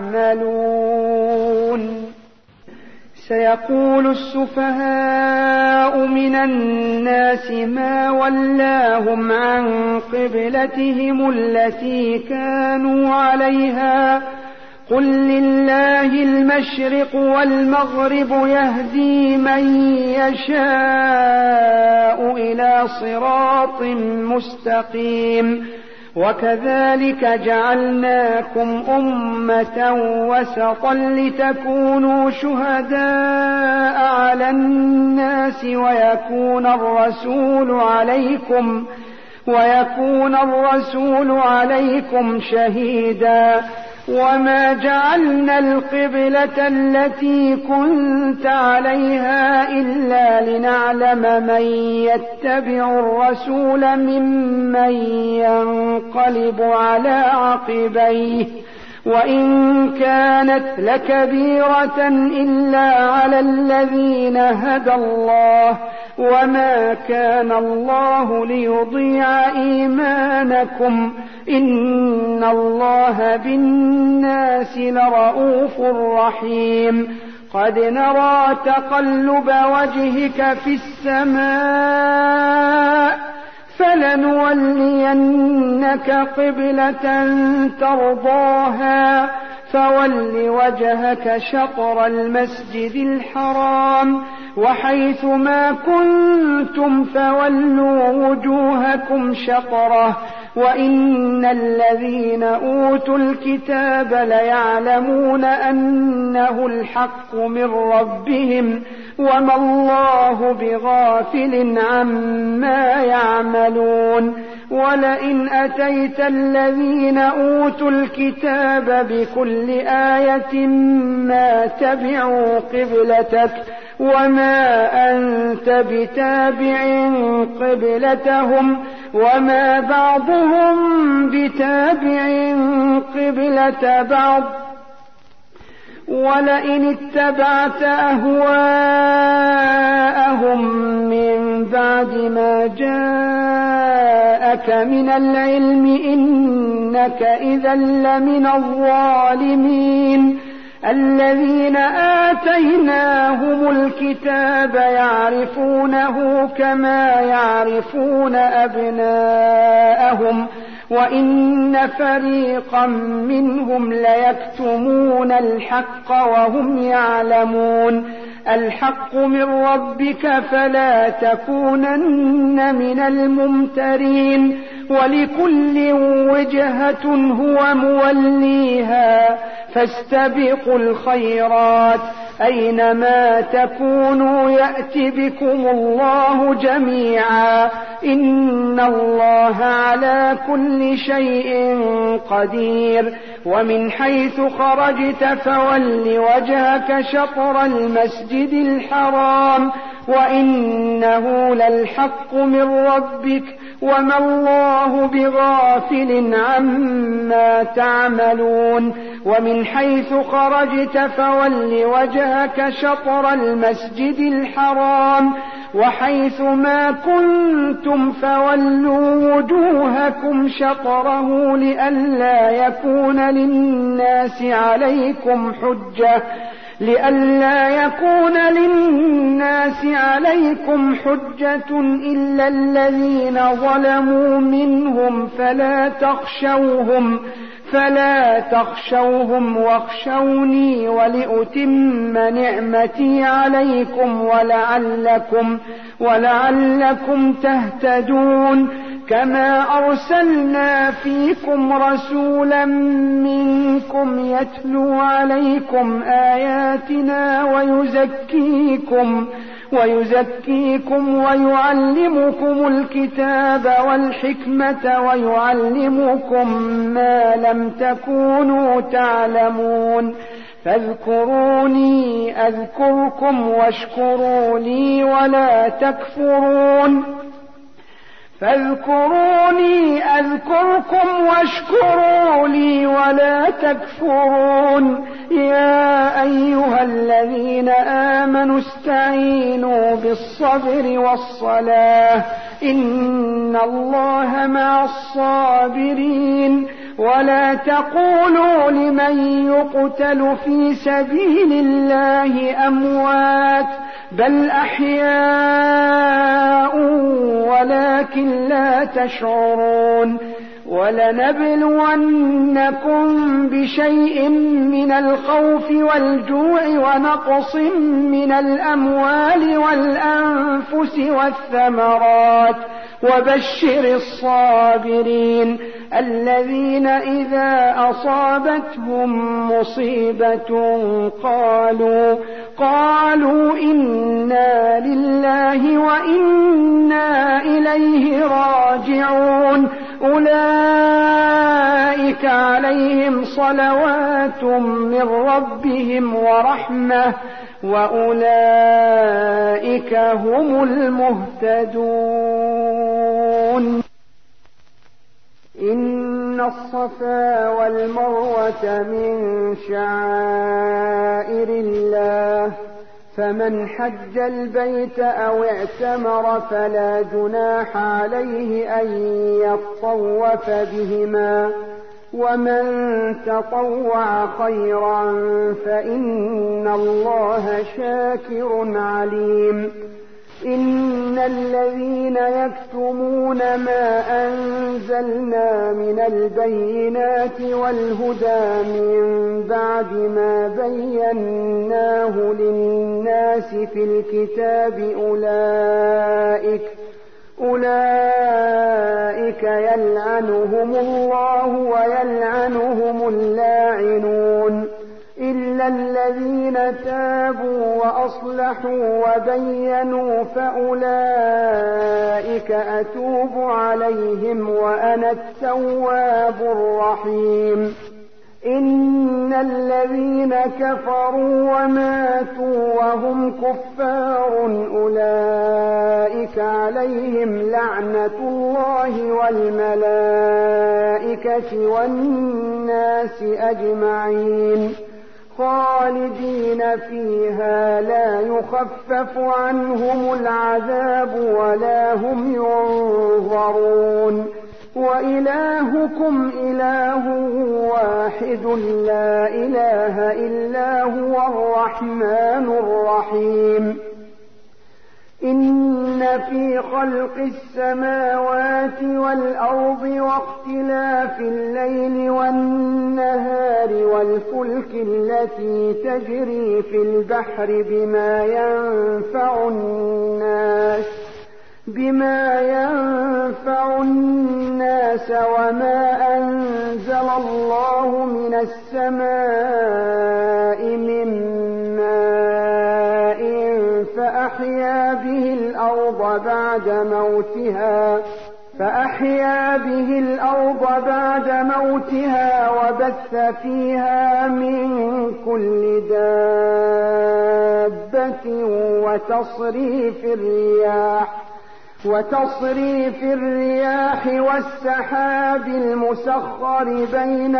Speaker 1: يعملون سيقول السفهاء من الناس ما ولاهم عن قبلتهم التي كانوا عليها قل لله المشرق والمغرب يهدي من يشاء إلى صراط مستقيم وكذلك جعلناكم أمة وسطا لتكونوا شهداء على الناس ويكون الرسول عليكم ويكون الرسول عليكم شهيدا وما جعلنا القبلة التي كنت عليها إلا لنعلم من يتبع الرسول ممن ينقلب على عقبيه وإن كانت لكبيرة إلا على الذين هدى الله وما كان الله ليضيع إيمانكم إن الله بالناس لرءوف رحيم قد نرى تقلب وجهك في السماء فلنولينك قبلة ترضاها فول وجهك شطر المسجد الحرام وحيث ما كنتم فولوا وجوهكم شطره وإن الذين أوتوا الكتاب ليعلمون أنه الحق من ربهم وما الله بغافل عما يعملون ولئن أتيت الذين أوتوا الكتاب بكل آية ما تبعوا قبلتك وما أنت بتابع قبلتهم وما بعضهم بتابع قبلة بعض ولئن اتبعت أهواءهم من بعد ما جاءك من العلم إنك إذا لمن الظالمين الذين آتيناهم الكتاب يعرفونه كما يعرفون أبناءهم وإن فريقا منهم ليكتمون الحق وهم يعلمون الحق من ربك فلا تكونن من الممترين ولكل وجهة هو موليها فاستبقوا الخيرات أينما تكونوا يأت بكم الله جميعا إن الله على كل شيء قدير ومن حيث خرجت فول وجهك شطر المسجد الحرام وإنه للحق من ربك وما الله بغافل عما تعملون ومن حيث خرجت فول وجهك شطر المسجد الحرام وحيث ما كنتم فولوا وجوهكم شطره لئلا يكون للناس عليكم حجة لئلا يكون للناس عليكم حجة إلا الذين ظلموا منهم فلا تخشوهم فلا تخشوهم واخشوني ولأتم نعمتي عليكم ولعلكم ولعلكم تهتدون كما أرسلنا فيكم رسولا منكم يتلو عليكم آياتنا ويزكيكم ويزكيكم ويعلمكم الكتاب والحكمة ويعلمكم ما لم تكونوا تعلمون فاذكروني أذكركم واشكروا لي ولا تكفرون فاذكروني أذكركم واشكروا لي ولا تكفرون يا أيها الذين آمنوا استعينوا بالصبر والصلاة إن الله مع الصابرين ولا تقولوا لمن يقتل في سبيل الله أموات بل أحياء ولكن لا تشعرون ولنبلونكم بشيء من الخوف والجوع ونقص من الأموال والأنفس والثمرات وبشر الصابرين الذين إذا أصابتهم مصيبة قالوا قالوا إنا لله وإنا إليه راجعون أولئك عليهم صلوات من ربهم ورحمة وأولئك هم المهتدون. إن الصفا والمروة من شعائر الله فمن حج البيت أو اعتمر فلا جناح عليه أن يطوف بهما ومن تطوع خيرا فإن الله شاكر عليم. إن الذين يكتمون ما أنزلنا من البينات والهدى من بعد ما بيناه للناس في الكتاب أولئك أولئك يلعنهم الله ويلعنهم اللاعنون إلا الذين تابوا وأصلحوا وبينوا فأولئك أتوب عليهم وأنا التواب الرحيم. إن الذين كفروا وماتوا وهم كفار أولئك عليهم لعنة الله والملائكة والناس أجمعين خالدين فيها لا يخفف عنهم العذاب ولا هم ينظرون. وإلهكم إله واحد لا إله إلا هو الرحمن الرحيم. إن في خلق السماوات والأرض واختلاف الليل والنهار والفلك التي تجري في البحر بما ينفع الناس بما ينفع الناس وما أنزل الله من السماء من ماء فأحيا به الأرض بعد موتها فأحيا به الأرض بعد موتها وبث فيها من كل دابة وتصريف الرياح وتصريف الرياح والسحاب المسخر بين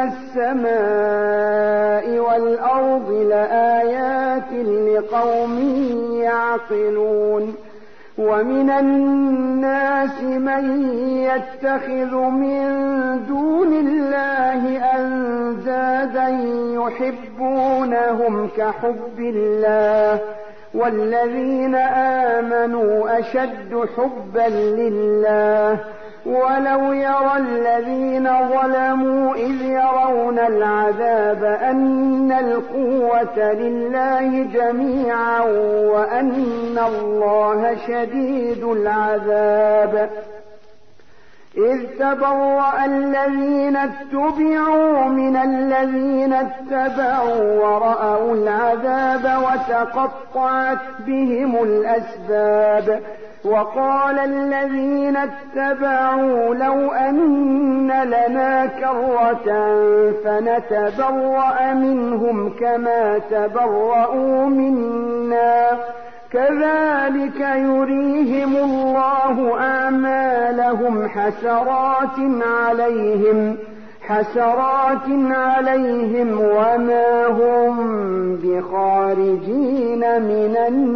Speaker 1: السماء والأرض لآيات لقوم يعقلون. ومن الناس من يتخذ من دون الله أندادا يحبونهم كحب الله والذين آمنوا أشد حبا لله. ولو يرى الذين ظلموا إذ يرون العذاب أن القوة لله جميعا وأن الله شديد العذاب. إذ تبرأ الذين اتبعوا من الذين اتبعوا ورأوا العذاب وتقطعت بهم الأسباب. وقال الذين اتبعوا لو أن لنا كرة فنتبرأ منهم كما تبرأوا منا كذلك يريهم الله أعمالهم حسرات عليهم حسرات عليهم وما هم بخارجين من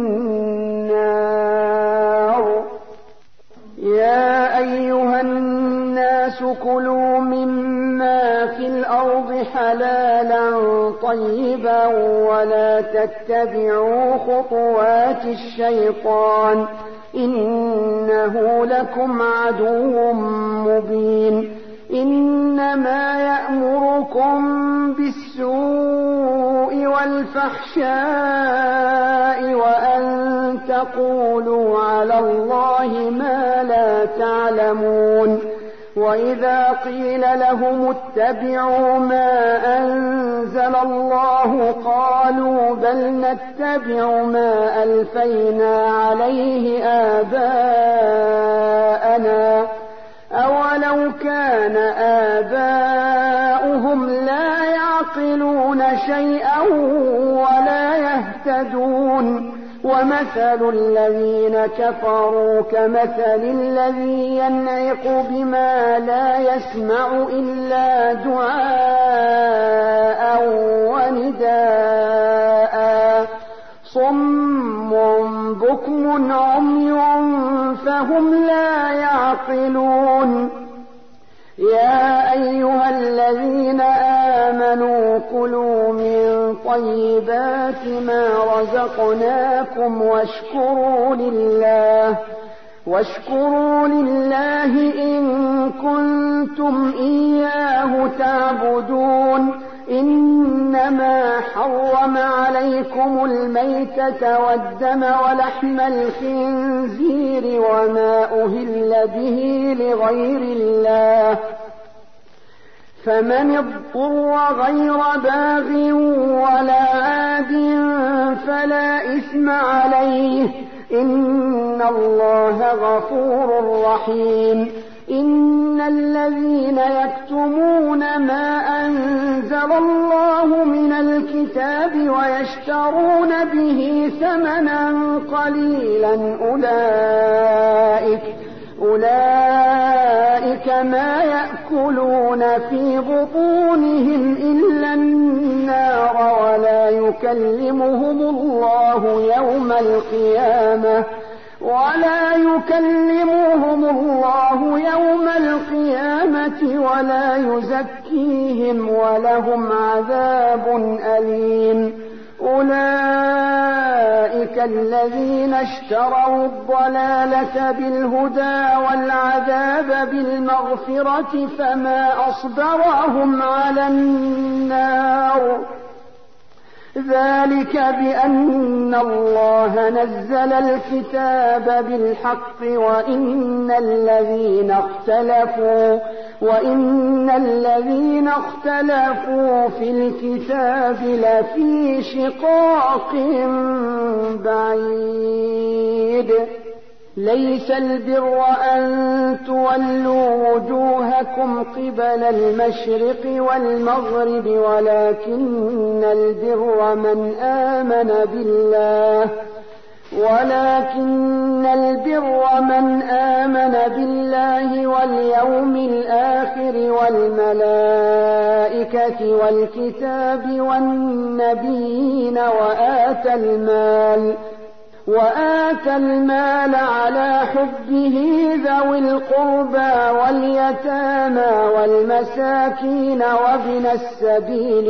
Speaker 1: النار. يا أيها الناس كلوا مما في الأرض حلالا طيبا ولا تتبعوا خطوات الشيطان إنه لكم عدو مبين. إنما يأمركم بالسوء والفحشاء وأن تقولوا على الله ما لا تعلمون. وإذا قيل لهم اتبعوا ما أنزل الله قالوا بل نتبع ما ألفينا عليه آباءنا أولو كان آباؤهم لا يعقلون شيئا ولا يهتدون ومثل الذين كفروا كمثل الذي ينعق بما لا يسمع إلا دعاء ونداء صم بكم عمي فهم لا يعقلون يا أيها الذين آمنوا كلوا من طيبات ما رزقناكم واشكروا لله واشكروا لله إن كنتم إياه تعبدون إنما حرم عليكم الميتة والدم ولحم الخنزير وما أهل به لغير الله فمن اضطر غير باغ ولا عاد فلا إثم عليه إن الله غفور رحيم إن الذين يكتمون ما أنزل الله من الكتاب ويشترون به ثمنا قليلا أولئك أولئك ما يأكلون في بطونهم إلا النار ولا يكلمهم الله يوم القيامة ولا يكلمهم الله يوم القيامة ولا يزكيهم ولهم عذاب أليم أولئك الذين اشتروا الضلالة بالهدى والعذاب بالمغفرة فما أصبرهم على النار ذلك بأن الله نزل الكتاب بالحق وإن الذين اختلفوا وإن الذين اختلفوا في الكتاب لفي شقاق بعيد ليس البر أن تولوا وجوهكم قبل المشرق والمغرب ولكن البر من آمن بالله ولكن البر من آمن بالله واليوم الآخر والملائكة والكتاب والنبيين وآتى المال وآتى المال على حبه ذوي القربى واليتامى والمساكين وابن السبيل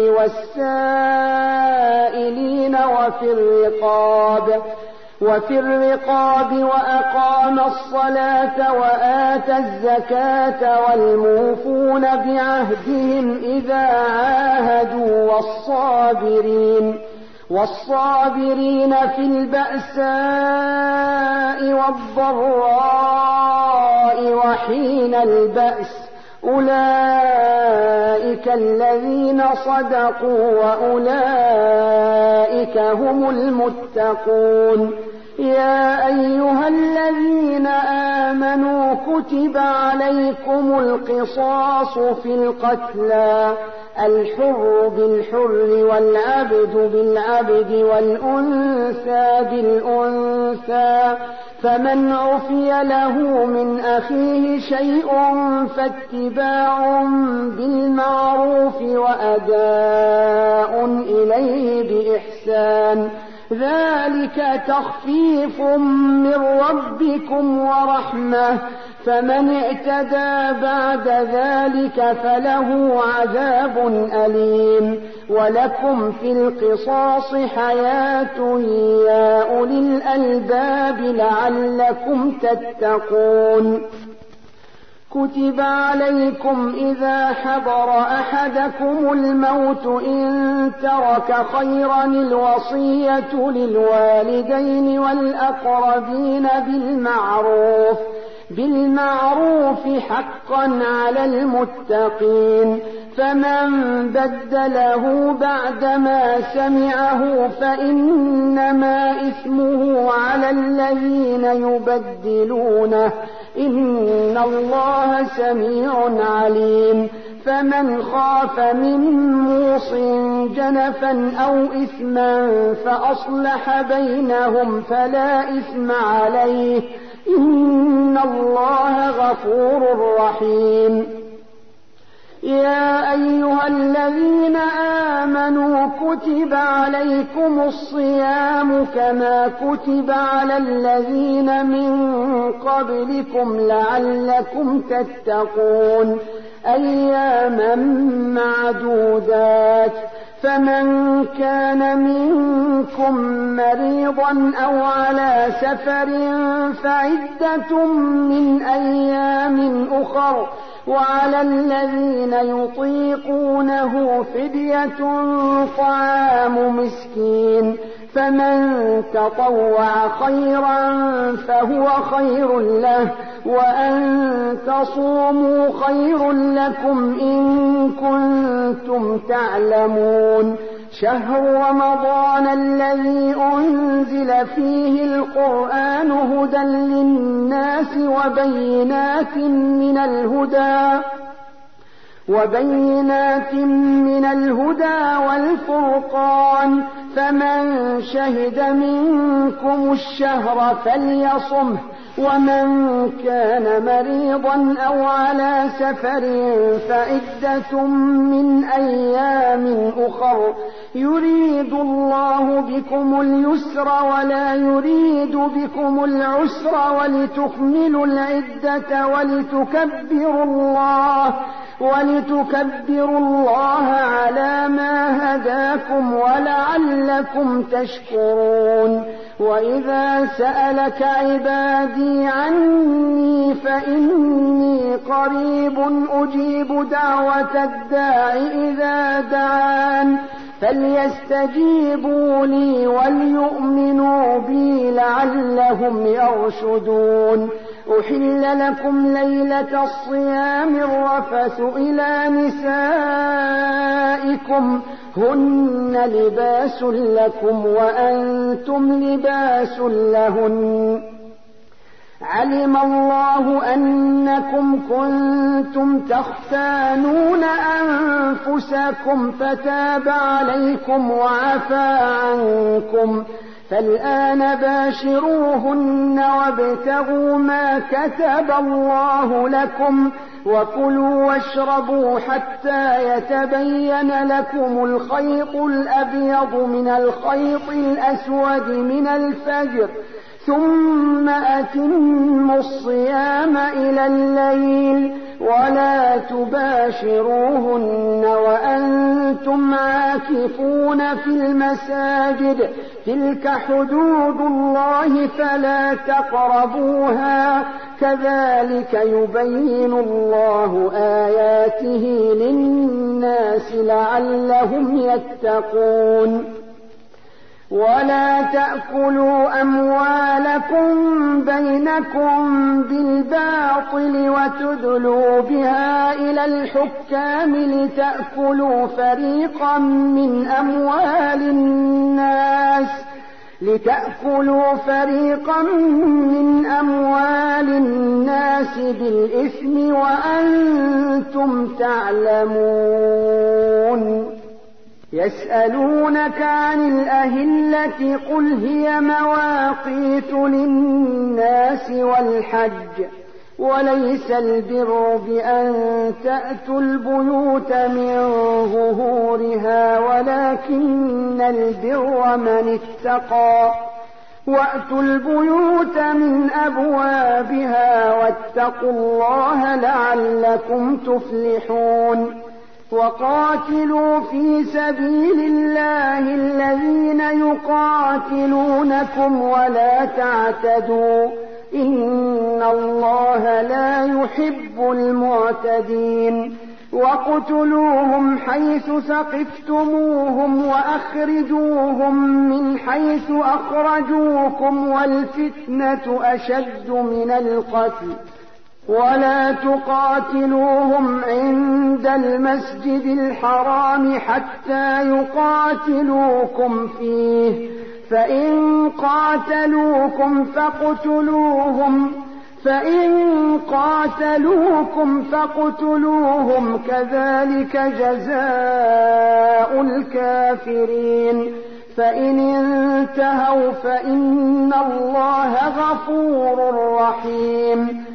Speaker 1: والسائلين وفي الرقاب وفي الرقاب وأقام الصلاة وآتى الزكاة والموفون بعهدهم إذا عاهدوا والصابرين والصابرين في البأساء والضراء وحين البأس أولئك الذين صدقوا وأولئك هم المتقون يا أيها الذين آمنوا كتب عليكم القصاص في القتلى الحر بالحر والعبد بالعبد والأنثى بالأنثى فمن عفي له من أخيه شيء فاتباع بالمعروف وأداء إليه بإحسان ذلك تخفيف من ربكم ورحمة فمن اعتدى بعد ذلك فله عذاب أليم ولكم في القصاص حياة يا أولي الألباب لعلكم تتقون كتب عليكم إذا حضر أحدكم الموت إن ترك خيرا الوصية للوالدين والأقربين بالمعروف بالمعروف حقا على المتقين. فمن بدله بعدما سمعه فإنما إثمه على الذين يبدلونه، إن الله سميع عليم. فمن خاف من موص جنفا أو إثما فأصلح بينهم فلا إثم عليه، إن الله غفور رحيم. يا أيها الذين آمنوا كتب عليكم الصيام كما كتب على الذين من قبلكم لعلكم تتقون، أياما معدودات. فمن كان منكم مريضا أو على سفر فعدة من أيام أخر، وعلى الذين يطيقونه فدية طعام مسكين، فمن تطوع خيرا فهو خير له، وأن تصوموا خير لكم إن كنتم تعلمون. شهر رمضان الذي أنزل فيه القرآن هدى للناس وبينات من الهدى وبينات من الهدى والفرقان، فمن شهد منكم الشهر فليصمه، ومن كان مريضا أو على سفر فعدة من أيام أخر، يريد الله بكم اليسر ولا يريد بكم العسر ولتكملوا العدة ولتكبروا الله ولتكبروا الله على ما هداكم ولعلكم تشكرون. وإذا سألك عبادي عني فإني قريب أجيب دعوة الداع إذا دعان، فليستجيبوا لي وليؤمنوا بي لعلهم يرشدون. أحل لكم ليلة الصيام الرفث إلى نسائكم هن لباس لكم وأنتم لباس لهن، علم الله أنكم كنتم تختانون أنفسكم فتاب عليكم وعفى عنكم، فالآن باشروهن وابتغوا ما كتب الله لكم، وكلوا واشربوا حتى يتبين لكم الخيط الأبيض من الخيط الأسود من الفجر، ثم أتموا الصيام إلى الليل ولا تباشروهن وأنتم عاكفون في المساجد، تلك حدود الله فلا تقربوها، كذلك يبين الله آياته للناس لعلهم يتقون. ولا تأكلوا أموالكم بينكم بالباطل وتدلوا بها إلى الحكام لتأكلوا فريقا من أموال الناس لتأكلوا فريقا من أموال الناس بالإثم وأنتم تعلمون. يسألونك عن الأهلة قل هي مواقيت للناس والحج، وليس البر بأن تأتوا البيوت من ظهورها ولكن البر من اتقى، وأتوا البيوت من أبوابها واتقوا الله لعلكم تفلحون. وقاتلوا في سبيل الله الذين يقاتلونكم ولا تعتدوا، إن الله لا يحب المعتدين. وقتلوهم حيث ثقفتموهم وأخرجوهم من حيث أخرجوكم والفتنة أشد من القتل ولا تقاتلوهم عند المسجد الحرام حتى يقاتلوكم فيه، فإن قاتلوكم فاقتلوهم فإن قاتلوكم فاقتلوهم كذلك جزاء الكافرين. فإن انتهوا فإن الله غفور رحيم.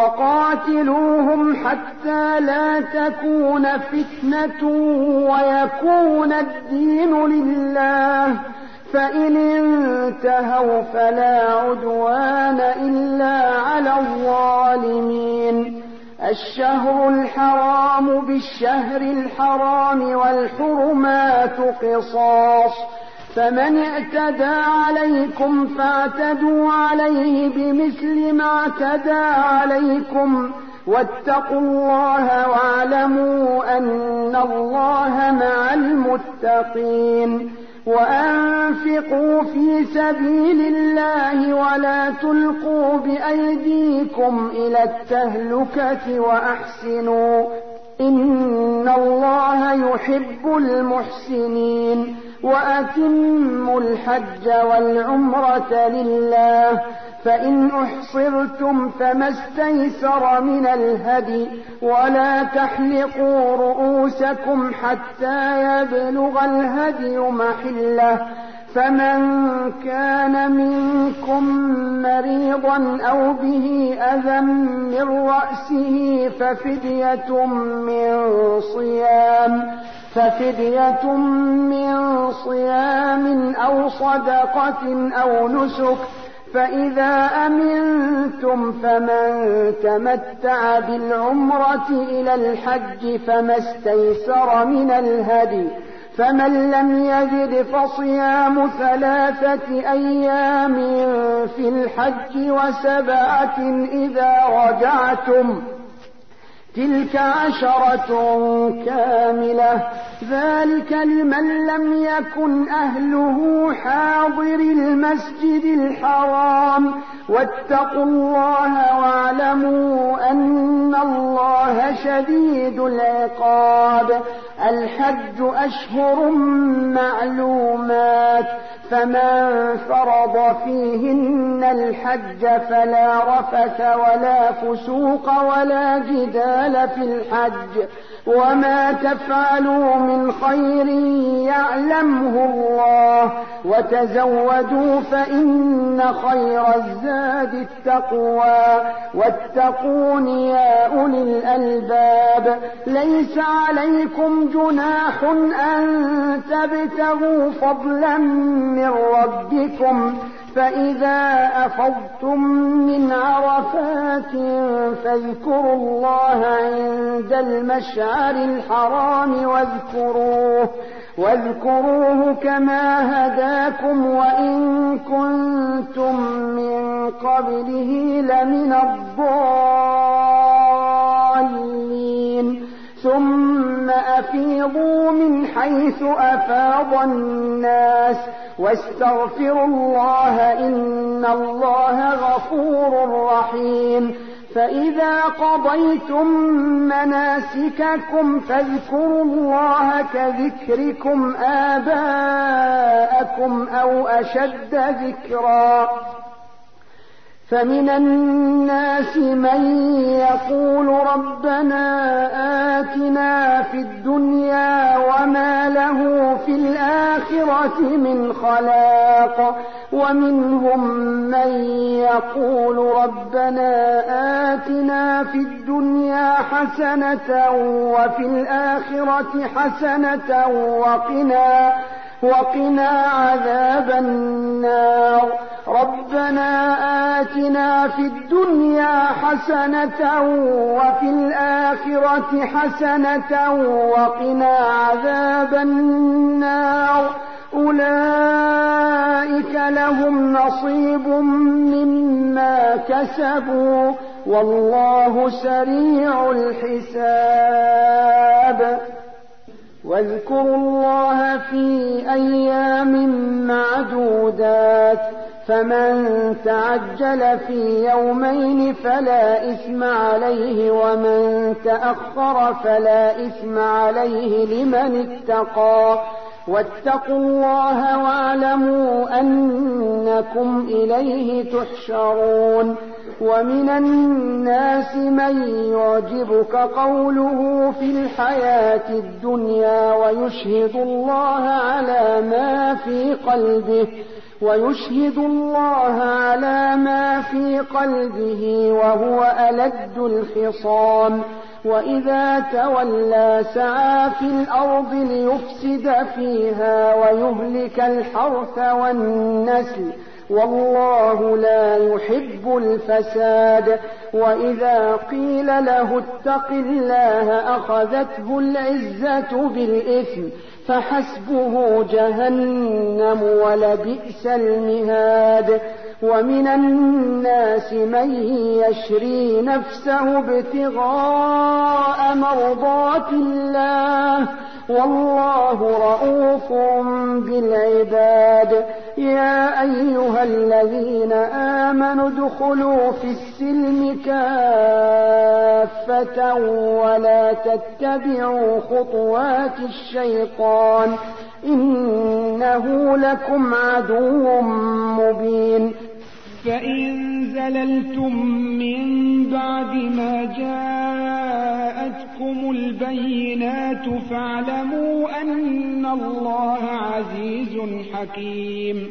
Speaker 1: وقاتلوهم حتى لا تكون فتنة ويكون الدين لله، فإن انتهوا فلا عدوان إلا على الظالمين. الشهر الحرام بالشهر الحرام والحرمات قصاص، فمن اعتدى عليكم فاعتدوا عليه بمثل ما اعتدى عليكم، واتقوا الله واعلموا أن الله مع المتقين. وأنفقوا في سبيل الله ولا تلقوا بأيديكم إلى التهلكة وأحسنوا إن الله يحب المحسنين. وأتموا الحج والعمرة لله، فإن أحصرتم فما استيسر من الهدي، ولا تحلقوا رؤوسكم حتى يبلغ الهدي محله، فمن كان منكم مريضا أو به أذى من رأسه ففدية من صيام ففدية من صيام أو صدقة أو نسك، فإذا أمنتم فمن تمتع بالعمرة إلى الحج فما استيسر من الهدي، فمن لم يجد فصيام ثلاثة أيام في الحج وسبعة إذا رجعتم، تلك عشرة كاملة، ذلك لمن لم يكن أهله حاضر المسجد الحرام. واتقوا الله واعلموا أن الله شديد العقاب. الحج أشهر معلومات، فمن فرض فيهن الحج فلا رفث ولا فسوق ولا جدال في الحج، وما تفعلوا من خير يعلمه الله، وتزودوا فإن خير الزاد التقوى، واتقون يا أولي الألباب. ليس عليكم جناح أن تبتغوا فضلا من ربكم، فإذا أفضتم من عرفات فاذكروا الله عند المشعر الحرام واذكروه, واذكروه كما هداكم وإن كنتم من قبله لمن الضالين. ثم أفيضوا من حيث أفاض الناس واستغفروا الله إن الله غفور رحيم. فإذا قضيتم مناسككم فاذكروا الله كذكركم آباءكم أو أشد ذكرا. فمن الناس من يقول ربنا آتنا في الدنيا وما له في الآخرة من خلاق، ومنهم من يقول ربنا آتنا في الدنيا حسنة وفي الآخرة حسنة وقنا وقنا عذاب النار. ربنا آتنا في الدنيا حسنة وفي الآخرة حسنة وقنا عذاب النار. أولئك لهم نصيب مما كسبوا والله سريع الحساب. واذكروا الله في أيام معدودات، فمن تعجل في يومين فلا إثم عليه ومن تأخر فلا إثم عليه لمن اتقى واتقوا الله واعلموا أنكم إليه تحشرون. ومن الناس من يعجبك قوله في الحياة الدنيا ويشهد الله على ما في قلبه ويشهد الله على ما في قلبه وهو ألد الخصام وإذا تولى سعى في الأرض ليفسد فيها ويهلك الحرث والنسل والله لا يحب الفساد. وإذا قيل له اتق الله أخذته العزة بالإثم فحسبه جهنم ولبئس المهاد. ومن الناس من يشري نفسه ابتغاء مرضات الله والله رؤوف بالعباد. يا أيها الذين آمنوا ادخلوا في السلم كافة ولا تتبعوا خطوات الشيطان إنه لكم عدو مبين.
Speaker 2: فإن زللتم من بعد ما جاءتكم البينات فاعلموا أن الله عزيز حكيم.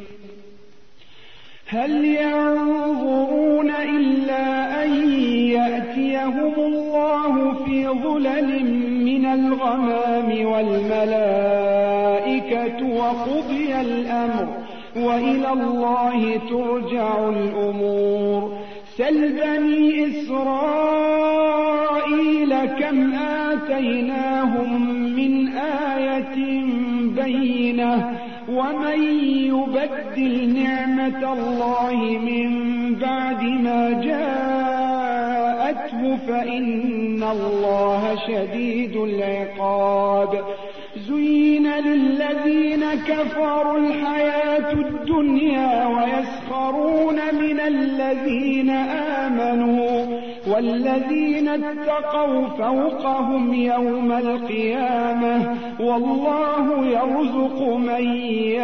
Speaker 2: هل ينظرون إلا أن يأتيهم الله في ظلل من الغمام والملائكة وقضي الأمر وإلى الله ترجع الأمور. سل بني إسرائيل كم آتيناهم من آية بينة ومن يبدل نعمة الله من بعد ما جاءته فإن الله شديد العقاب. زين للذين كفروا الحياة الدنيا ويسخرون من الذين آمنوا والذين اتقوا فوقهم يوم القيامة والله يرزق من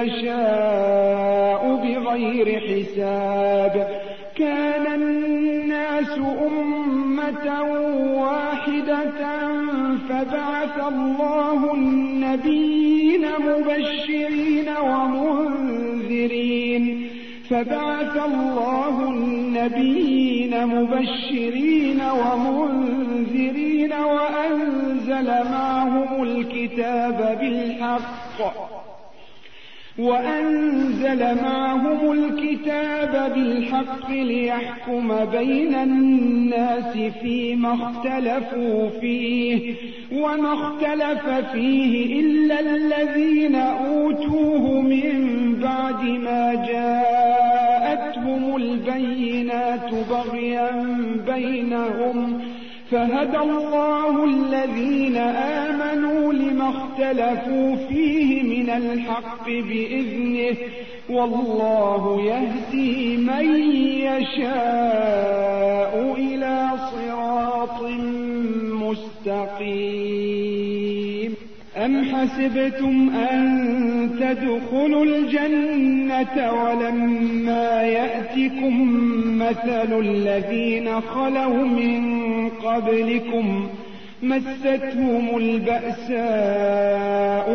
Speaker 2: يشاء بغير حساب. كان الناس أمة واحدة فبعث الله النبيين مبشرين ومنذرين فبعث الله النبيين مبشرين ومنذرين وأنزل معهم الكتاب بالحق وأنزل معهم الكتاب بالحق ليحكم بين الناس فيما اختلفوا فيه وما اختلف فيه إلا الذين أوتوه من بعد ما جاءتهم البينات بغيا بينهم فهدى الله الذين آمنوا لما اختلفوا فيه من الحق بإذنه والله يهدي من يشاء إلى صراط مستقيم. أم حسبتم أن تدخلوا الجنة ولما يأتكم مثل الذين خلوا من قبلكم مستهم البأساء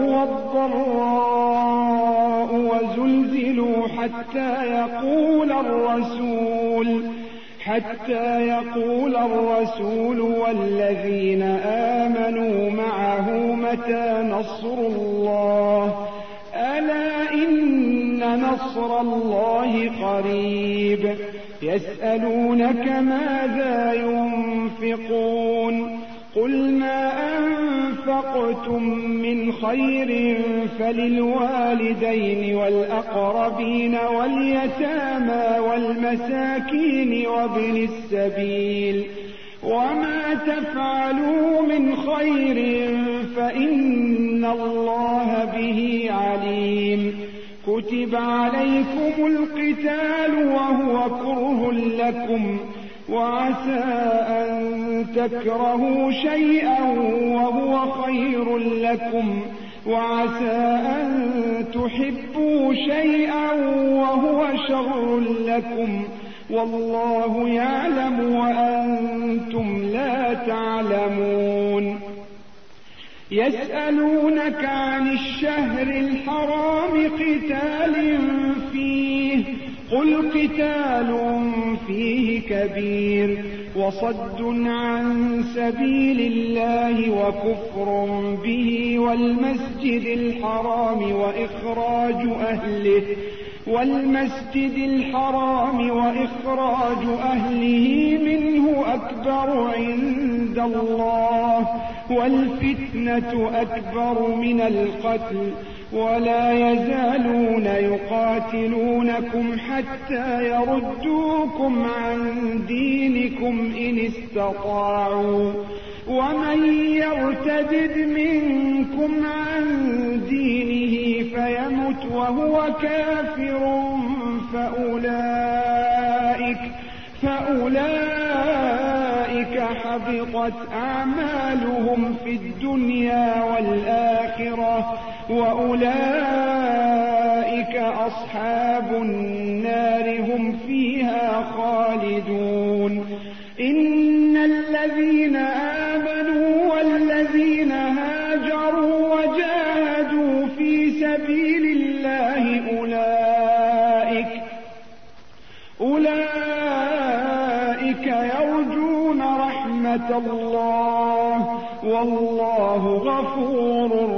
Speaker 2: والضراء وزلزلوا حتى يقول الرسول حتى يقول الرسول والذين آمنوا معه متى نصر الله ألا إن نصر الله قريب. يسألونك ماذا ينفقون قل ما أنفقتم من خير فللوالدين والأقربين واليتامى والمساكين وابن السبيل وما تفعلوا من خير فإن الله به عليم. كتب كتب عليكم القتال وهو كره لكم وعسى أن تكرهوا شيئا وهو خير لكم وعسى أن تحبوا شيئا وهو شر لكم والله يعلم وأنتم لا تعلمون. يسألونك عن الشهر الحرام قتال فيه قل قتال فيه كبير وصد عن سبيل الله وكفر به والمسجد الحرام وإخراج أهله والمسجد الحرام وإخراج أهله منه أكبر عند الله والفتنة أكبر من القتل ولا يزالون يقاتلونكم حتى يردوكم عن دينكم إن استطاعوا ومن يرتد منكم عن دينه فيمت وهو كافر فأولئك, فأولئك حبطت أعمالهم في الدنيا والآخرة وأولئك أصحاب النار هم فيها خالدون. إن الذين آمنوا والذين هاجروا وجاهدوا في سبيل الله أولئك أولئك يرجون رحمة الله والله غفور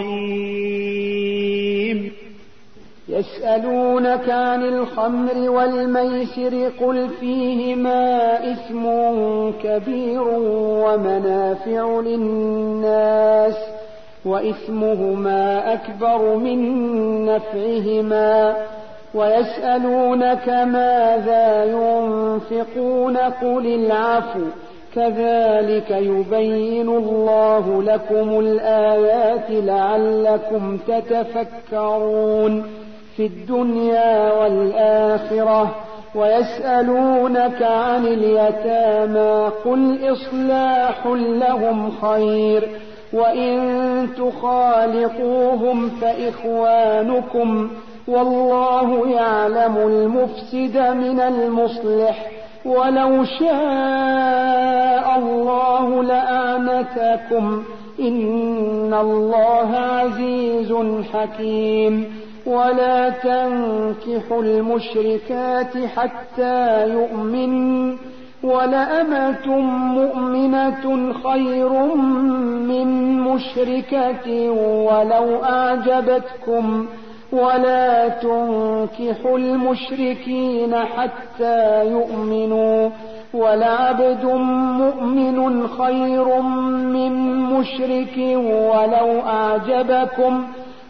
Speaker 2: رحيم.
Speaker 1: يسألونك عن الخمر والميسر قل فيهما إثم كبير ومنافع للناس وإثمهما أكبر من نفعهما ويسألونك ماذا ينفقون قل العفو كذلك يبين الله لكم الآيات لعلكم تتفكرون في الدنيا والآخرة. ويسألونك عن اليتامى قل إصلاح لهم خير وإن تخالطوهم فإخوانكم والله يعلم المفسد من المصلح ولو شاء الله لأعنتكم إن الله عزيز حكيم. ولا تنكحوا المشركات حتى يؤمنوا ولأمة مؤمنة خير من مشركة ولو أعجبتكم ولا تنكحوا المشركين حتى يؤمنوا ولعبد مؤمن خير من مشرك ولو أعجبكم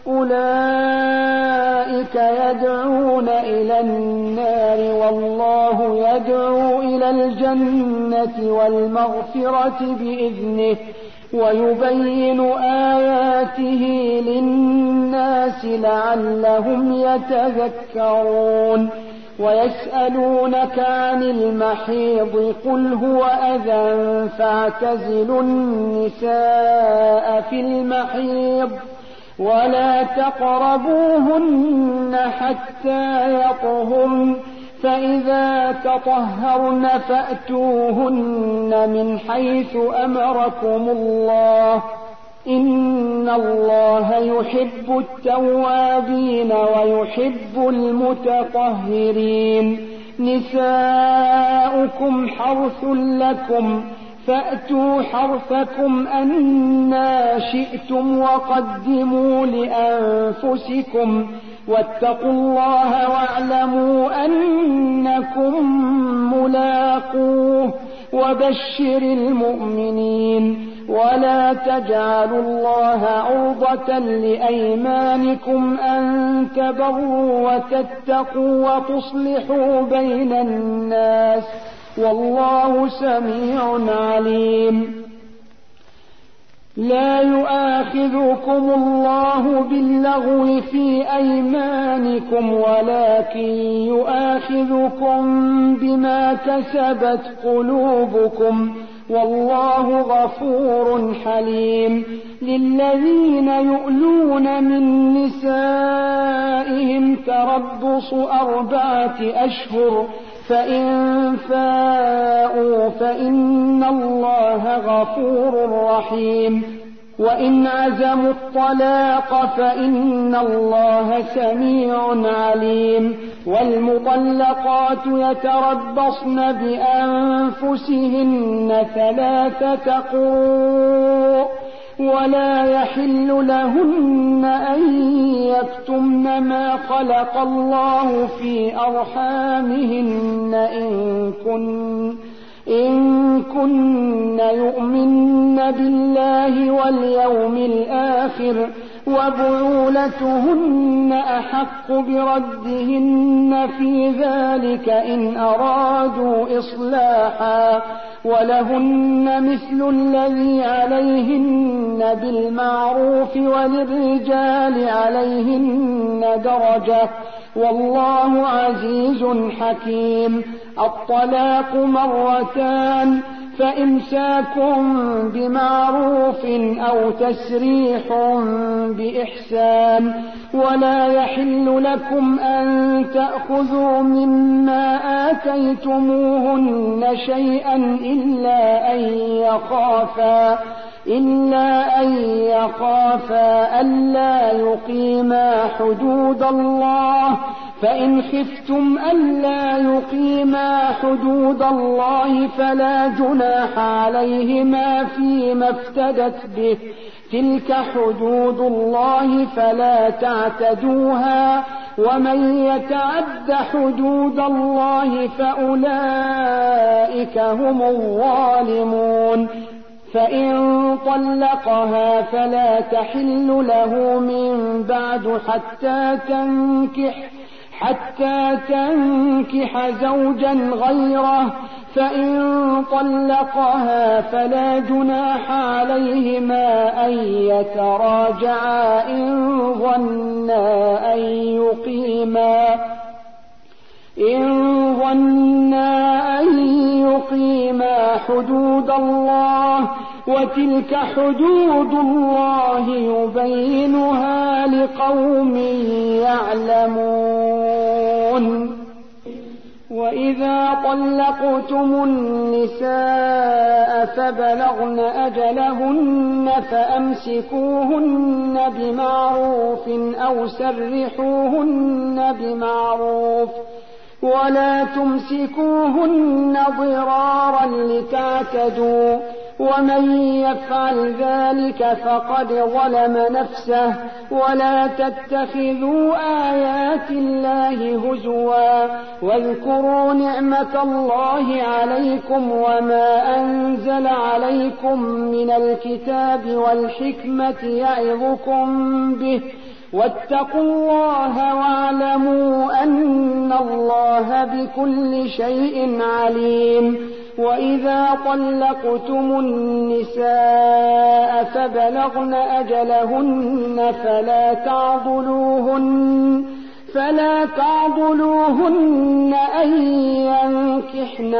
Speaker 1: أولئك يدعون إلى النار والله يدعو إلى الجنة والمغفرة بإذنه ويبين آياته للناس لعلهم يتذكرون. ويسألونك عن المحيض قل هو أذى فاعتزلوا النساء في المحيض ولا تقربوهن حتى يطهرن فإذا تطهرن فأتوهن من حيث أمركم الله إن الله يحب التوابين ويحب المتطهرين. نساؤكم حرث لكم فأتوا حرثكم أنى شئتم وقدموا لأنفسكم واتقوا الله واعلموا أنكم ملاقوه وبشر المؤمنين. ولا تجعلوا الله عرضة لأيمانكم أن تبروا وتتقوا وتصلحوا بين الناس والله سميع عليم. لا يؤاخذكم الله باللغو في أيمانكم ولكن يؤاخذكم بما كسبت قلوبكم والله غفور حليم. للذين يؤلون من نسائهم تربص أربعة أشهر فإن فاءوا فإن الله غفور رحيم. وإن عزموا الطلاق فإن الله سميع عليم. والمطلقات يتربصن بأنفسهن ثلاثة قروء ولا يحل لهن أن يكتمن ما خلق الله في أرحامهن إن كن إن كن يؤمن بالله واليوم الآخر وبعولتهن أحق بردهن في ذلك إن أرادوا إصلاحا ولهن مثل الذي عليهن بالمعروف وللرجال عليهن درجة والله عزيز حكيم. الطلاق مرتان فإمساك بمعروف أو تسريح بإحسان. ولا يحل لكم أن تأخذوا مما آتيتموهن شيئا إلا أن يخافا إلا أن يخافا ألا يقيما حدود الله فإن خفتم ألا يقيما حدود الله فلا جناح عليهما فيما افتدت به تلك حدود الله فلا تعتدوها ومن يتعد حدود الله فأولئك هم الظالمون. فإن طلقها فلا تحل له من بعد حتى تنكح حتى تنكح زوجا غيره فإن طلقها فلا جناح عليهما أن يتراجعا إن ظنا أن يقيما إن ظنا أن يقيما حدود الله وتلك حدود الله يبينها لقوم يعلمون. وإذا طلقتم النساء فبلغن أجلهن فأمسكوهن بمعروف أو سرحوهن بمعروف ولا تمسكوهن ضرارا لتعتدوا ومن يفعل ذلك فقد ظلم نفسه. ولا تتخذوا آيات الله هزوا واذكروا نعمة الله عليكم وما أنزل عليكم من الكتاب والحكمة يعظكم به واتقوا الله واعلموا أن الله بكل شيء عليم. وإذا طلقتم النساء فبلغن أجلهن فلا تعضلوهن فلا تعضلوهن أن ينكحن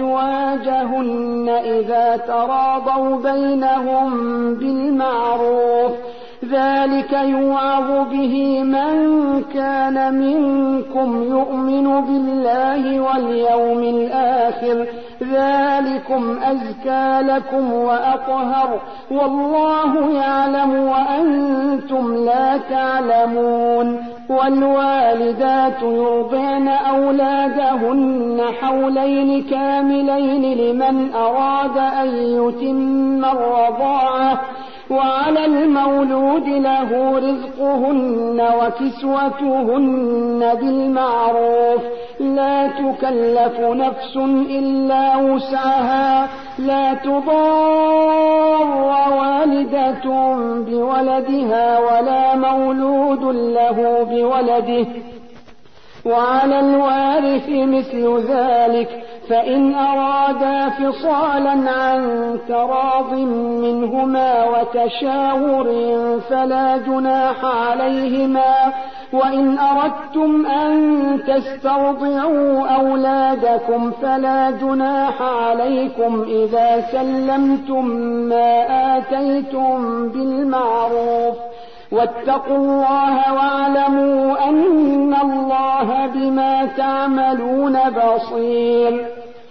Speaker 1: أزواجهن إذا تراضوا بينهم بالمعروف ذلك يوعظ به من كان منكم يؤمن بالله واليوم الآخر ذلكم أزكى لكم وأطهر والله يعلم وأنتم لا تعلمون. والوالدات يرضعن أولادهن حولين كاملين لمن أراد أن يتم الرضاعة وعلى المولود له رزقهن وكسوتهن بالمعروف لا تكلف نفس إلا وسعها لا تضار والدة بولدها ولا مولود له بولده وعلى الوارث مثل ذلك فإن أرادا فصالا عن تراض منهما وتشاور فلا جناح عليهما. وإن أردتم أن تسترضعوا أولادكم فلا جناح عليكم إذا سلمتم ما آتيتم بالمعروف. واتقوا الله واعلموا أن الله بما تعملون بصير.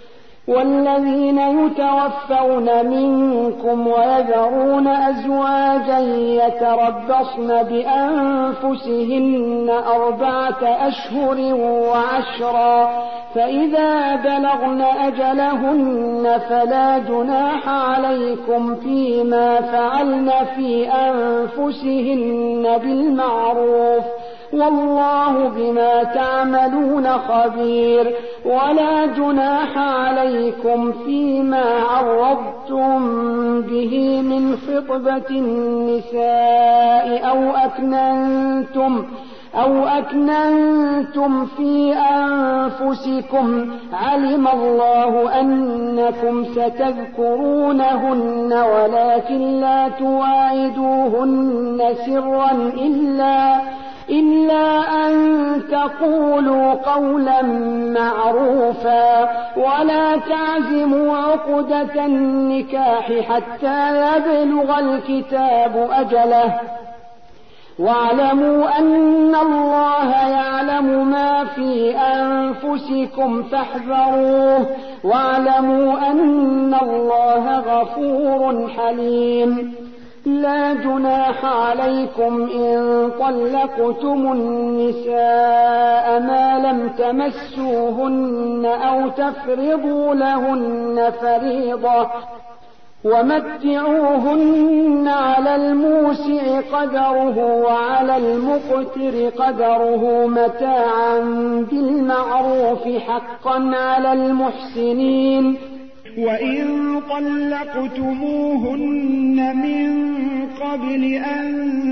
Speaker 1: والذين يتوفون منكم ويذرون أزواجا يتربصن بأنفسهن أربعة أشهر وعشرا فإذا بلغن أجلهن فلا جناح عليكم فيما فعلن في أنفسهن بالمعروف والله بما تعملون خبير. ولا جناح عليكم فيما عرضتم به من خطبة النساء أو أكننتم أو أكننتم في أنفسكم علم الله أنكم ستذكرونهن ولكن لا تواعدوهن سرا إلا إلا أن تقولوا قولا معروفا ولا تعزموا عقدة النكاح حتى يبلغ الكتاب أجله. واعلموا أن الله يعلم ما في أنفسكم فاحذروه واعلموا أن الله غفور حليم. لا جناح عليكم إن طلقتم النساء ما لم تمسوهن أو تفرضوا لهن فريضة ومتعوهن على الموسع قدره وعلى المقتر قدره متاعا بالمعروف حقا على المحسنين.
Speaker 2: وإن طلقتموهن من قبل أن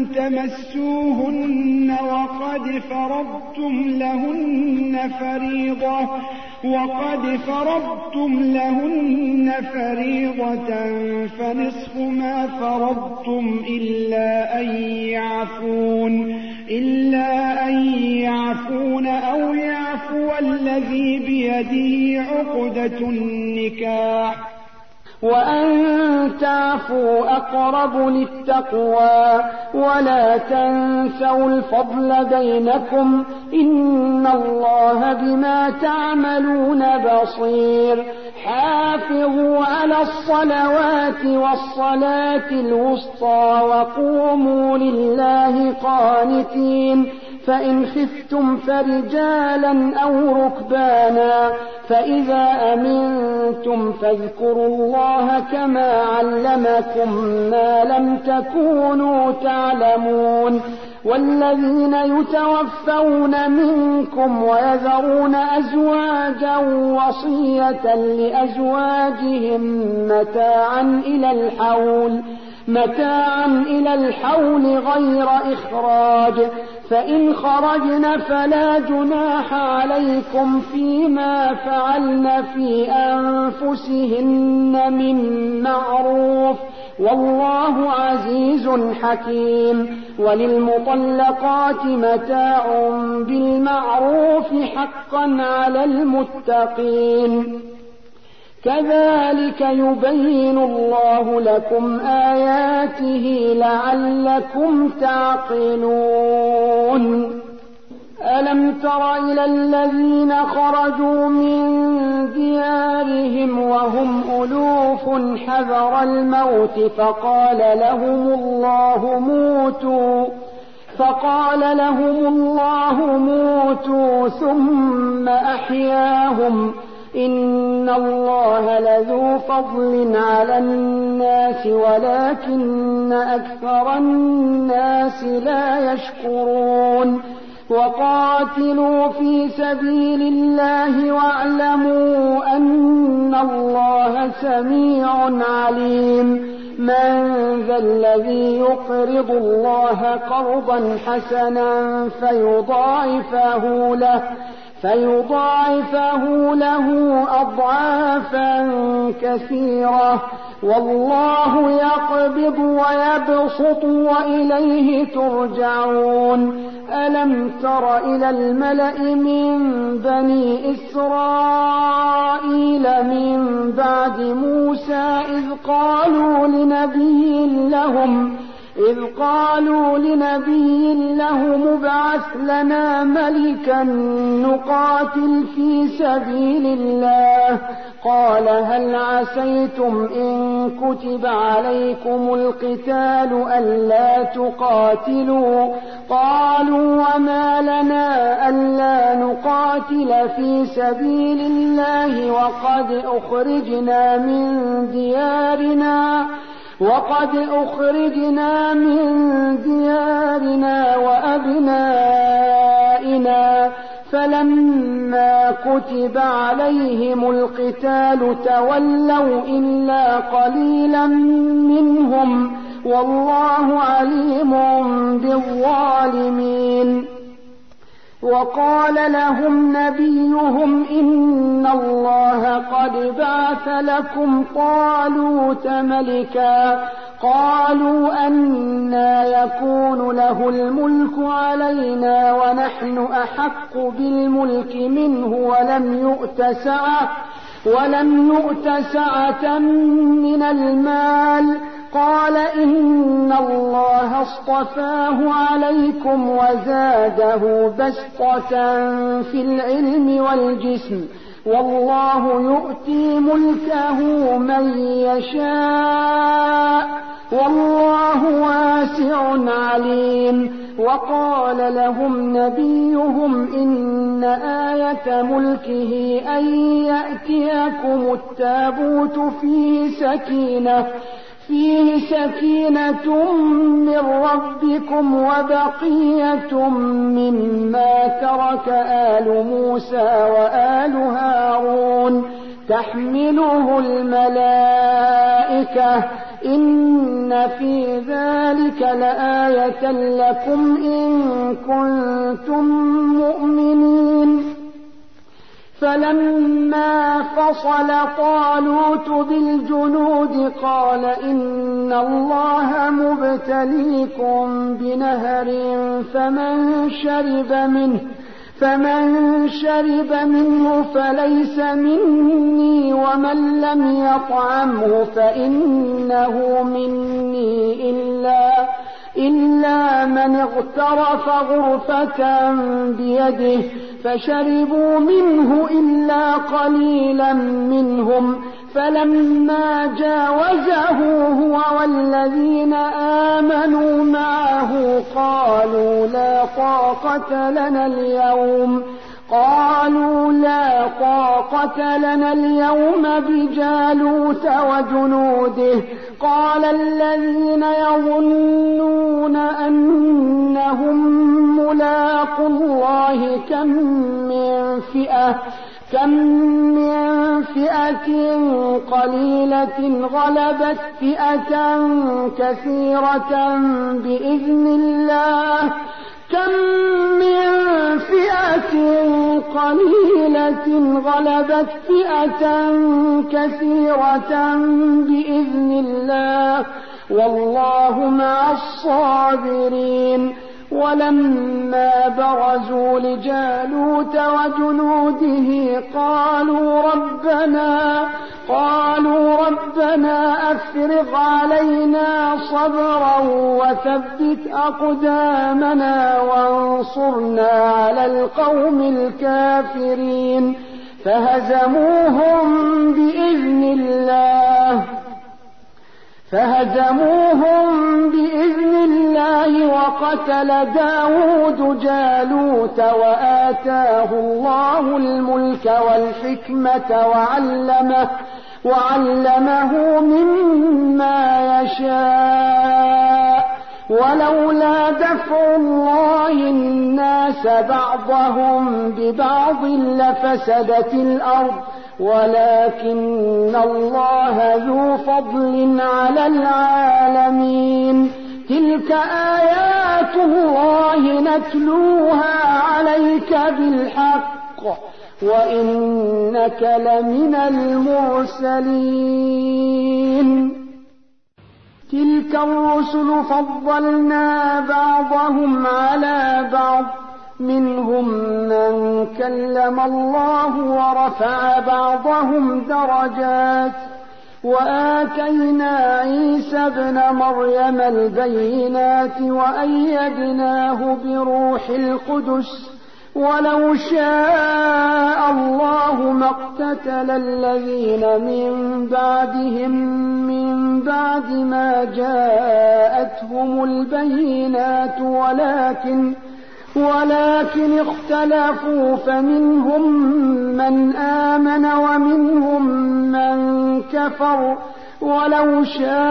Speaker 2: تمسوهن وقد فرضتم لهن فريضة وقد فرضتم لهن فريضة فنصف ما فرضتم إلا أن يعفون إلا أن يعفون أو يعفو الذي بيده عقدة النكاح
Speaker 1: وأن تعفوا أقرب للتقوى ولا تنسوا الفضل بينكم إن الله بما تعملون بصير. حافظوا على الصلوات والصلاة الوسطى وقوموا لله قانتين. فإن خفتم فرجالا أو ركبانا فإذا أمنتم فاذكروا الله كما علمكم ما لم تكونوا تعلمون. والذين يتوفون منكم ويذرون أزواجا وصية لأزواجهم متاعا إلى الحول متاعا إلى الحول غير إخراج فإن خرجن فلا جناح عليكم فيما فعلن في أنفسهن من معروف والله عزيز حكيم. وللمطلقات متاع بالمعروف حقا على المتقين. كذلك يبين الله لكم آياته لعلكم تعقلون. ألم تر إلى الذين خرجوا من ديارهم وهم ألوف حذر الموت فقال لهم الله موتوا فقال لهم الله موتوا ثم أحياهم إن الله لذو فضل على الناس ولكن أكثر الناس لا يشكرون. وقاتلوا في سبيل الله واعلموا أن الله سميع عليم. من ذا الذي يقرض الله قرضا حسنا فيضاعفه له فيضاعفه له أضعافا كثيرة، والله يقبض ويبسط وإليه ترجعون. ألم تر إلى الملأ من بني إسرائيل من بعد موسى إذ قالوا لنبي لهم إذ قالوا لنبي لهم ابعث لنا ملكا نقاتل في سبيل الله، قال هل عسيتم إن كتب عليكم القتال ألا تقاتلوا؟ قالوا وما لنا ألا نقاتل في سبيل الله وقد أخرجنا من ديارنا وقد أخرجنا من ديارنا وأبنائنا، فلما كتب عليهم القتال تولوا إلا قليلا منهم، والله عليم بالظالمين. وقال لهم نبيهم إن الله قد بعث لكم طالوت ملكا، قالوا أنى يكون له الملك علينا ونحن أحق بالملك منه ولم يؤت سعة ولم يؤت سعة من المال، قال إن الله اصطفاه عليكم وزاده بسطة في العلم والجسم، والله يؤتي ملكه من يشاء والله واسع عليم. وقال لهم نبيهم إن آية ملكه أن يأتيكم التابوت فيه سكينة فيه سكينة من ربكم وبقية مما ترك آل موسى وآل هارون تحمله الملائكة، إن في ذلك لآية لكم إن كنتم مؤمنين. فلما فصل طالوت بالجنود قال إن الله مبتليكم بنهر فمن شرب منه فمن شرب منه فليس مني ومن لم يطعمه فإنه مني إلا إلا من اغترف غرفة بيده، فشربوا منه إلا قليلا منهم، فلما جاوزه هو والذين آمنوا معه قالوا لا طاقة لنا اليوم قالوا لا طاقة لنا اليوم بجالوت وجنوده. قال الذين يظنون أنهم ملاقو الله كم من فئة كم من فئة قليلة غلبت فئة كثيرة بإذن الله كم من فئة قليلة غلبت فئة كثيرة بإذن الله والله مع الصابرين. ولما برزوا لجالوت وجنوده قالوا ربنا قالوا ربنا أفرغ علينا صبرا وثبت أقدامنا وانصرنا على القوم الكافرين، فهزموهم بإذن الله فهزموهم بإذن الله وقتل داود جالوت وآتاه الله الملك والحكمة وعلمه وعلمه مما يشاء، ولولا دفع الله الناس بعضهم ببعض لفسدت الأرض ولكن الله ذو فضل على العالمين. تلك آيات الله نتلوها عليك بالحق وإنك لمن المرسلين. تلك الرسل فضلنا بعضهم على بعض، منهم من كلم الله ورفع بعضهم درجات، وآتينا عيسى ابن مريم البينات وأيدناه بروح القدس، ولو شاء الله ما اقتتل الذين من بعدهم من بعد ما جاءتهم البينات ولكن ولكن اختلفوا، فمنهم من آمن ومنهم من كفر، ولو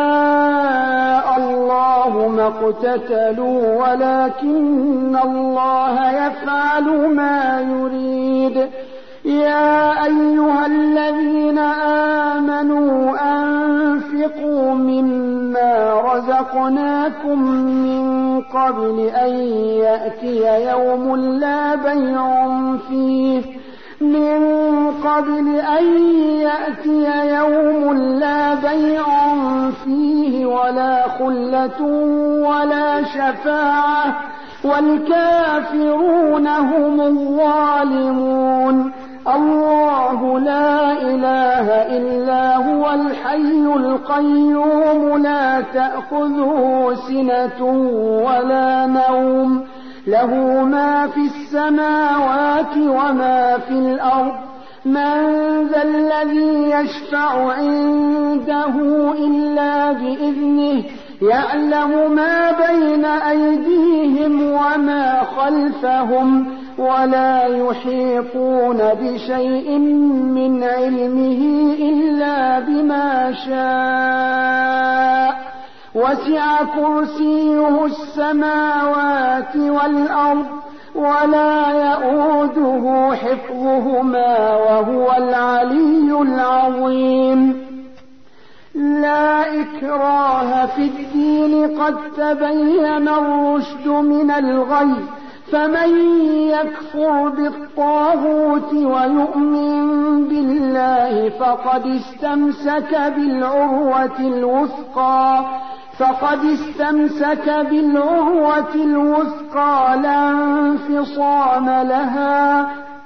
Speaker 1: شاء الله ما اقتتلوا ولكن الله يفعل ما يريد. يا أيها الذين آمنوا أنفقوا مما رزقناكم من قبل أن يأتي يوم لا بيع فيه من قبل أن يأتي يوم لا بيع فيه ولا خلة ولا شفاعة والكافرون هم الظالمون. الله لا إله إلا هو الحي القيوم، لا تأخذه سنة ولا نوم، له ما في السماوات وما في الأرض. من ذا الذي يشفع عنده إلا بإذنه، يعلم ما بين أيديهم وما خلفهم، ولا يحيطون بشيء من علمه إلا بما شاء، وسع كرسيه السماوات والأرض ولا يؤوده حفظهما وهو العلي العظيم. لا إكراه في الدين، قد تبين الرشد من الغي، فمن يكفر بالطاغوت ويؤمن بالله فقد استمسك بالعروة الوثقى فقد استمسك بالعروة الوثقى لا انفصام لها،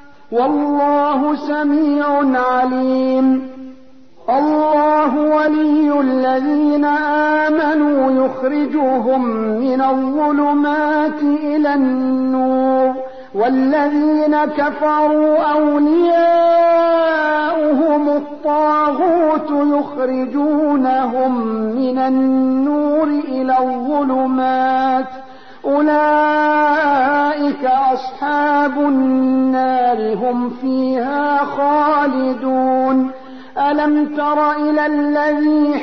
Speaker 1: والله سميع عليم. الله ولي الذين آمنوا يخرجهم من الظلمات إلى النور، والذين كفروا أولياؤهم الطاغوت يخرجونهم من النور إلى الظلمات، أولئك أصحاب النار هم فيها خالدون. ألم تر إلى الذي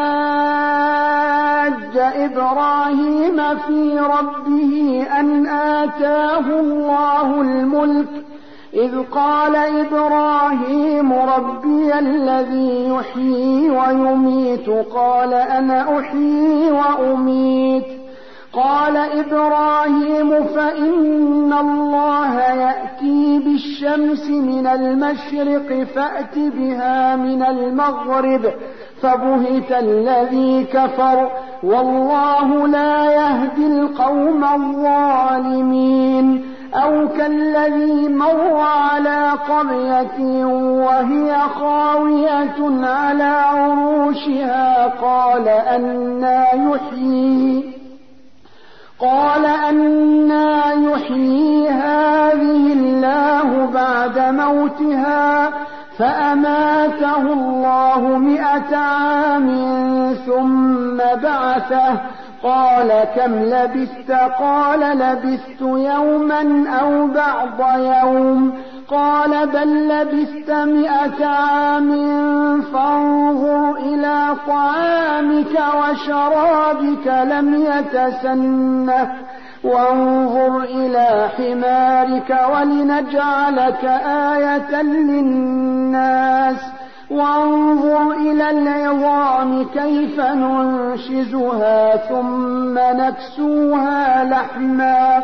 Speaker 1: حاج إبراهيم في ربه أن آتاه الله الملك، إذ قال إبراهيم ربي الذي يحيي ويميت، قال أنا أحيي وأميت. قال إبراهيم فإن الله يأتي بالشمس من المشرق فأت بها من المغرب، فبهت الذي كفر، والله لا يهدي القوم الظالمين. أو كالذي مر على قرية وهي خاوية على عروشها، قال أنى يحيي قال أنى يحيي هذه الله بعد موتها، فأماته الله مئة عام ثم بعثه، قال كم لبثت؟ قال لبثت يوما أو بعض يوم، قال بل لبثت مئة عام فانظر إلى طعامك وشرابك لم يتسنه، وانظر إلى حمارك ولنجعلك آية للناس، وانظر إلى العظام كيف ننشزها ثم نكسوها لحما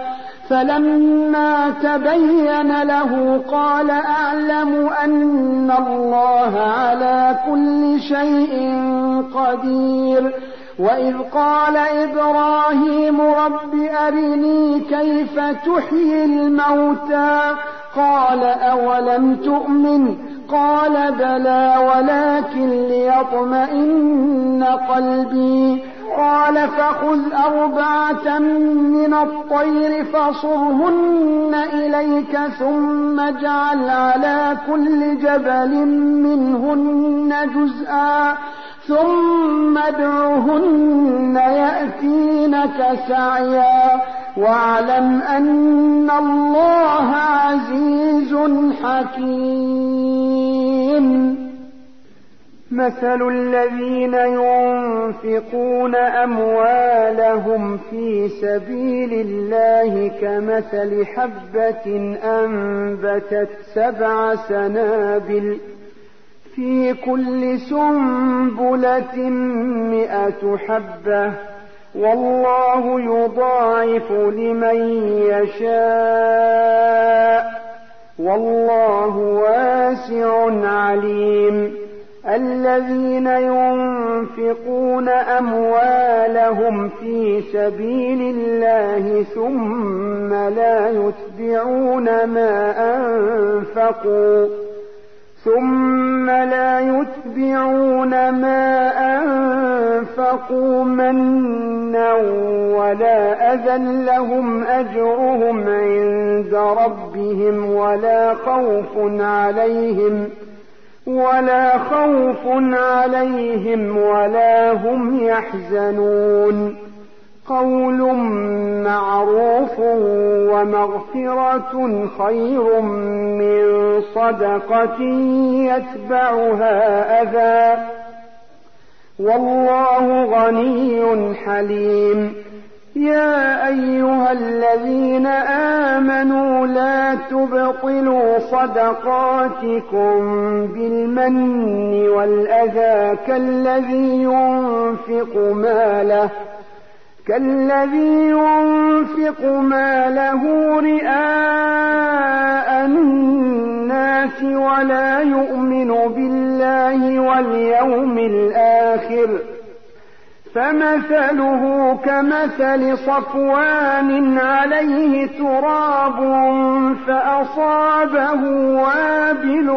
Speaker 1: فلما تبين له قال أعلم أن الله على كل شيء قدير. وإذ قال إبراهيم رب أرني كيف تحيي الموتى قال أولم تؤمن قال بلى ولكن ليطمئن قلبي قال فخذ أربعة من الطير فصرهن إليك ثم اجعل على كل جبل منهن جزءا ثم ادعهن يأتينك سعيا واعلم أن الله عزيز حكيم. مثل الذين ينفقون أموالهم في سبيل الله كمثل حبة أنبتت سبع سنابل في كل سنبلة مئة حبة والله يضاعف لمن يشاء والله واسع عليم. الذين ينفقون أموالهم في سبيل الله ثم لا يتبعون ما أنفقوا ثم لا يتبعون ما أنفقوا منا ولا أذى لهم أجرهم عند ربهم ولا خوف عليهم ولا خوف عليهم ولا هم يحزنون. قول معروف ومغفرة خير من صدقة يتبعها أذى والله غني حليم. يا أيها الذين آمنوا لا تبطلوا صدقاتكم بالمن والأذى كالذي ينفق ماله كالذي ينفق ماله رئاء الناس ولا يؤمن بالله واليوم الآخر فمثله كمثل صفوان عليه تراب فأصابه وابل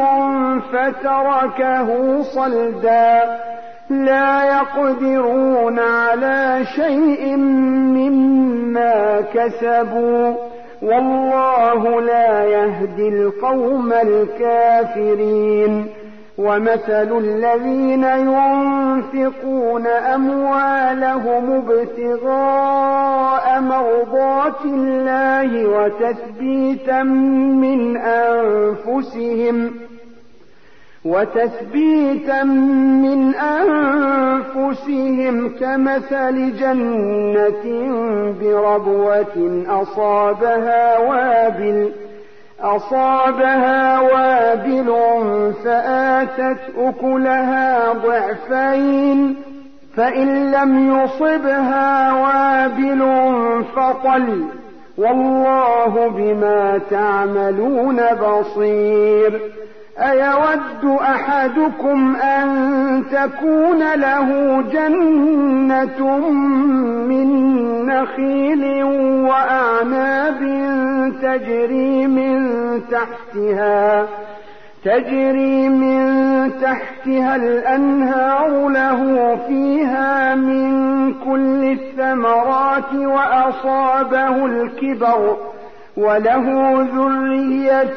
Speaker 1: فتركه صلدا لا يقدرون على شيء مما كسبوا والله لا يهدي القوم الكافرين. ومثل الذين ينفقون أموالهم ابتغاء مرضات الله وتثبيتا من أنفسهم وتثبيتا من أنفسهم كمثل جنة بربوة أصابها وابل أصابها وابل فآتت أكلها ضعفين فإن لم يصبها وابل فطل والله بما تعملون بصير. أيود أحدكم أن تكون له جنة من نخيل وأعناب تجري من تحتها تجري من تحتها الأنهار له فيها من كل الثمرات وأصابه الكبر وله ذرية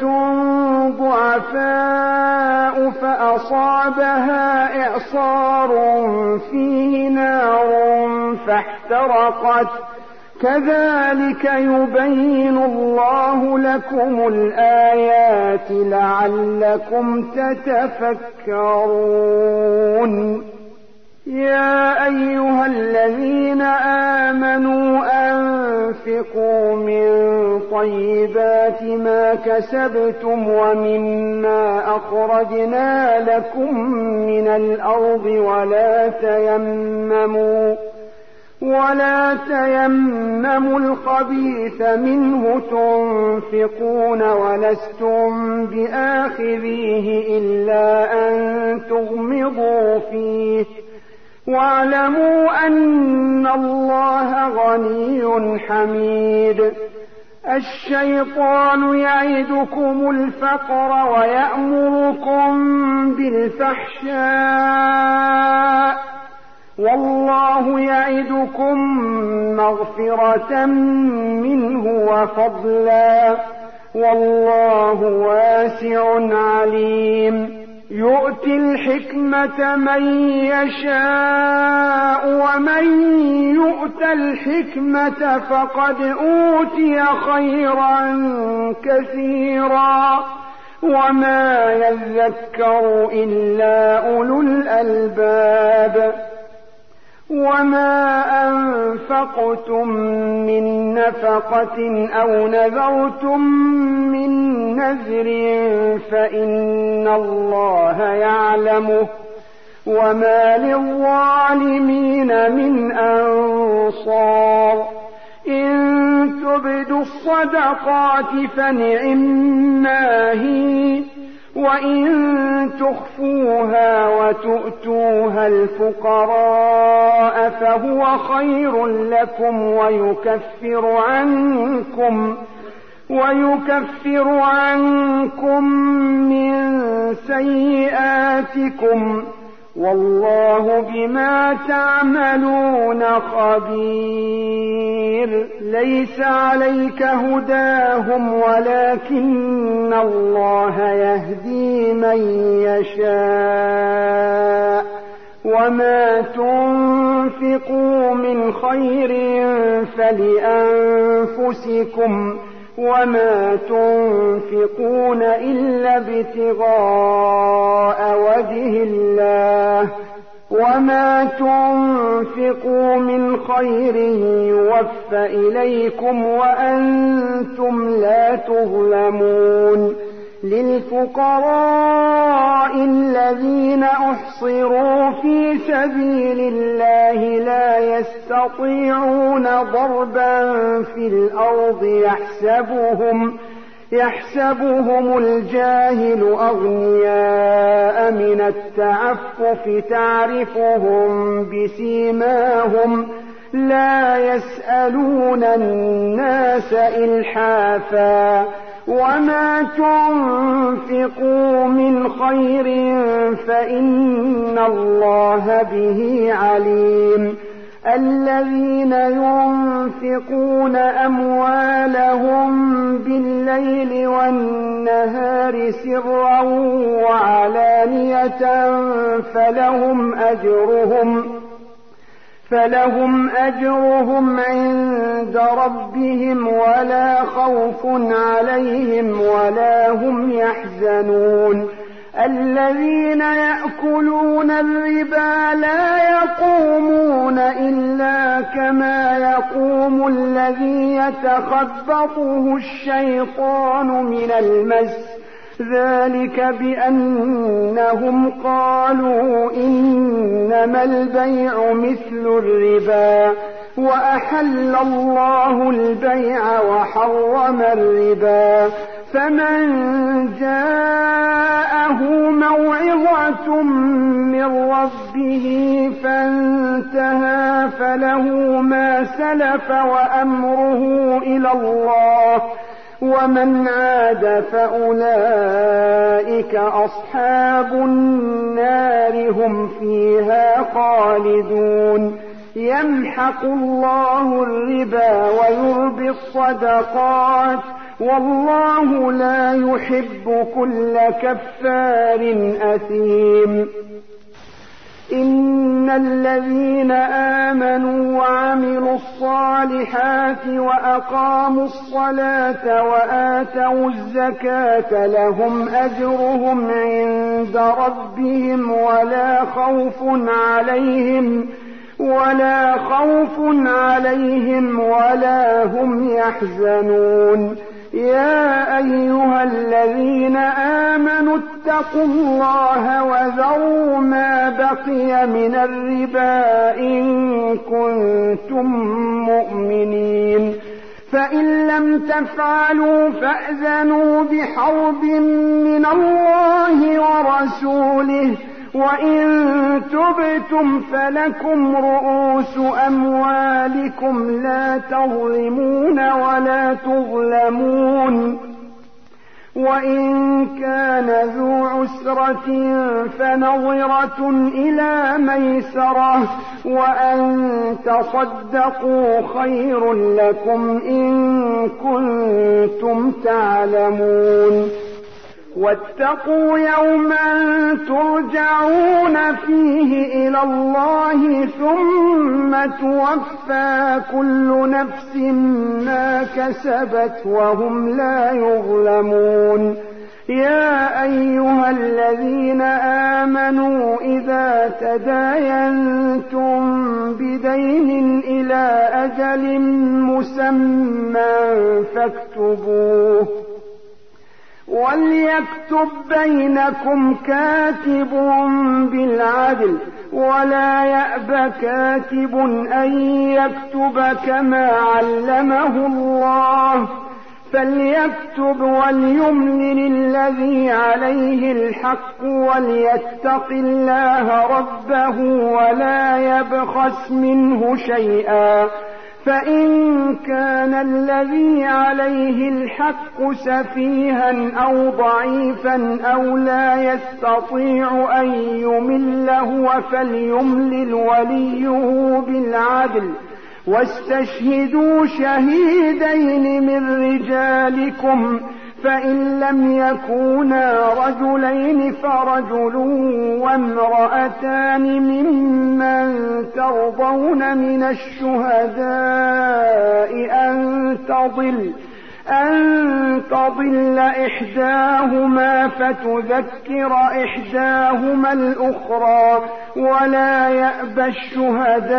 Speaker 1: ضعفاء فأصابها إعصار فيه نار فاحترقت كذلك يبين الله لكم الآيات لعلكم تتفكرون. يا أيها الذين آمنوا أنفقوا من طيبات ما كسبتم ومما أخرجنا لكم من الأرض ولا تيمموا ولا تيمموا الخبيث منه تنفقون ولستم بآخذيه إلا أن تغمضوا فيه واعلموا أن الله غني حميد. الشيطان يعدكم الفقر ويأمركم بالفحشاء والله يعدكم مغفرة منه وفضلا والله واسع عليم. يؤتي الحكمة من يشاء ومن يؤت الحكمة فقد أوتي خيرا كثيرا وما يذكر إلا أولو الألباب. وما أنفقتم من نفقة أو نذرتم من نذر فإن الله يعلمه وما للظالمين من أنصار. إن تبدوا الصدقات فنعما هي وإن تخفوها وتؤتوها الفقراء فهو خير لكم ويكفر عنكم ويكفر عنكم من سيئاتكم والله بما تعملون خبير. ليس عليك هداهم ولكن الله يهدي من يشاء وما تنفقوا من خير فلأنفسكم وما تنفقون إلا ابتغاء وجه الله وما تنفقوا من خير يوفى إليكم وأنتم لا تظلمون. للفقراء الذين أحصروا في سبيل الله لا يستطيعون ضربا في الأرض يحسبهم يحسبهم الجاهل أغنياء من التعفف تعرفهم بسيماهم لا يسألون الناس إلحافا وما تنفقوا من خير فإن الله به عليم. الذين ينفقون أموالهم بالليل والنهار سرا وعلانية فلهم أجرهم فلهم أجرهم عند ربهم ولا خوف عليهم ولا هم يحزنون. الذين يأكلون الربا لا يقومون إلا كما يقوم الذي يتخبطه الشيطان من المس ذلك بأنهم قالوا إنما البيع مثل الربا وأحل الله البيع وحرم الربا. فمن جاءه موعظة من ربه فانتهى فله ما سلف وأمره إلى الله ومن عاد فأولئك أصحاب النار هم فيها خالدون. يمحق الله الربا ويربي الصدقات والله لا يحب كل كفار أثيم. إن الذين آمنوا وعملوا الصالحات وأقاموا الصلاة وآتوا الزكاة لهم أجرهم عند ربهم ولا خوف عليهم ولا خوف عليهم ولا هم يحزنون. يا أيها الذين آمنوا اتقوا الله وذروا ما بقي من الربا إن كنتم مؤمنين، فإن لم تفعلوا فأذنوا بحرب من الله ورسوله، وإن تبتم فلكم رؤوس أموالكم لا تظلمون ولا تظلمون. وإن كان ذو عسرة فنظرة إلى ميسرة، وأن تصدقوا خير لكم إن كنتم تعلمون. واتقوا يوما ترجعون فيه إلى الله ثم توفى كل نفس ما كسبت وهم لا يظلمون. يا أيها الذين آمنوا إذا تداينتم بدين إلى أجل مسمى فاكتبوه، وليكتب بينكم كاتب بالعدل، ولا يأب كاتب أن يكتب كما علمه الله، فليكتب وليملل الذي عليه الحق وليتق الله ربه ولا يبخس منه شيئا، فإن كان الذي عليه الحق سفيها أو ضعيفا أو لا يستطيع أن يمل هو فليملل وليه بالعدل، واستشهدوا شهيدين من رجالكم، فإن لم يكونا رجلين فرجل وامرأتان ممن ترضون من الشهداء أن تضل أن تضل إحداهما فتذكر إحداهما الأخرى، ولا يأبى الشهداء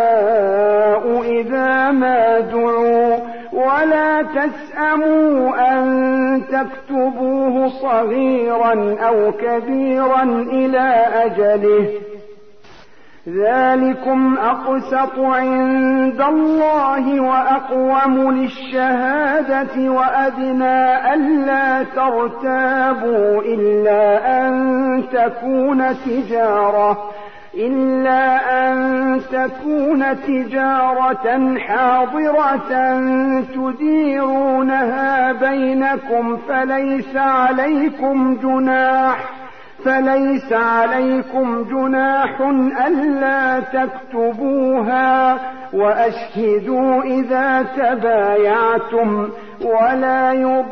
Speaker 1: إذا ما دعوا، ولا تسأموا أن تكتبوه صغيرا أو كبيرا إلى أجله، ذلكم أقسط عند الله وأقوم للشهادة وأدنى ألا ترتابوا إلا أن تكون تجارة إلا أن تكون تجارة حاضرة تديرونها بينكم فليس عليكم جناح فليس عليكم جناح ألا تكتبوها، وأشهدوا إذا تبايعتم، ولا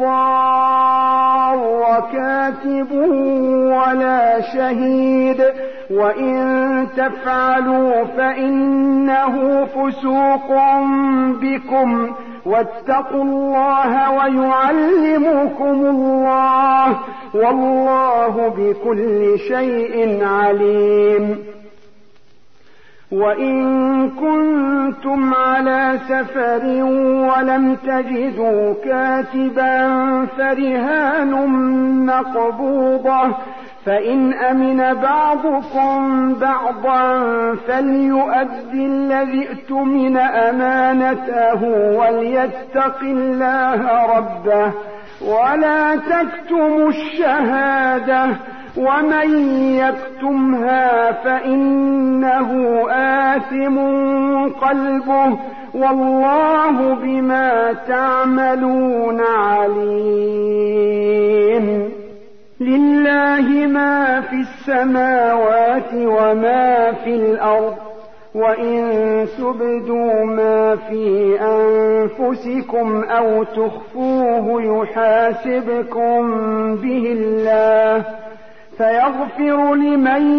Speaker 1: يضار كاتب ولا شهيد، وإن تفعلوا فإنه فسوق بكم، واتقوا الله ويعلمكم الله، والله بكل شيء عليم. وإن كنتم على سفر ولم تجدوا كاتبا فرهان مقبوضة، فإن أمن بعضكم بعضا فليؤدي الذي اؤتمن أمانته وليتق الله ربه، ولا تكتموا الشهادة، ومن يكتمها فإنه آثم قلبه، والله بما تعملون عليم. لله ما في السماوات وما في الأرض، وإن تبدوا ما في أنفسكم أو تخفوه يحاسبكم به الله، فيغفر لمن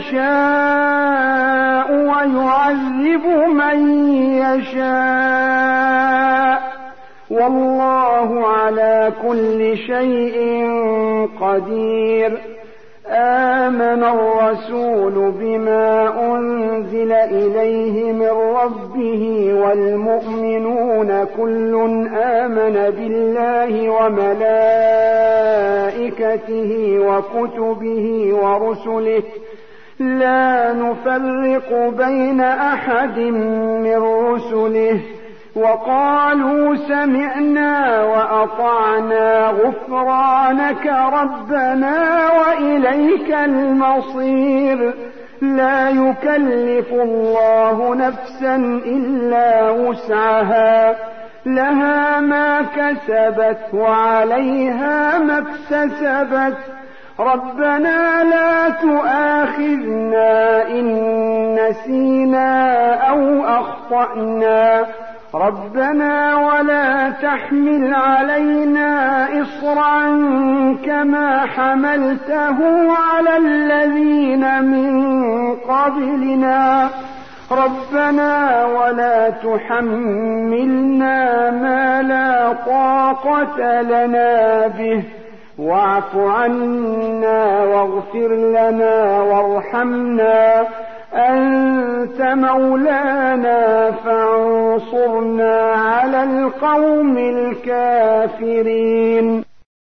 Speaker 1: يشاء ويعذب من يشاء، والله على كل شيء قدير. آمن الرسول بما أنزل إليه من ربه والمؤمنون كل آمن بالله وملائكته وكتبه ورسله لا نفرق بين أحد من رسله وقالوا سمعنا وأطعنا غفرانك ربنا وإليك المصير لا يكلف الله نفسا إلا وسعها لها ما كسبت وعليها ما اكتسبت ربنا لا تؤاخذنا إن نسينا أو أخطأنا ربنا ولا تحمل علينا إصرا كما حملته على الذين من قبلنا ربنا ولا تحملنا ما لا طاقة لنا به واعف عنا واغفر لنا وارحمنا أنت مولانا فانصرنا على القوم الكافرين.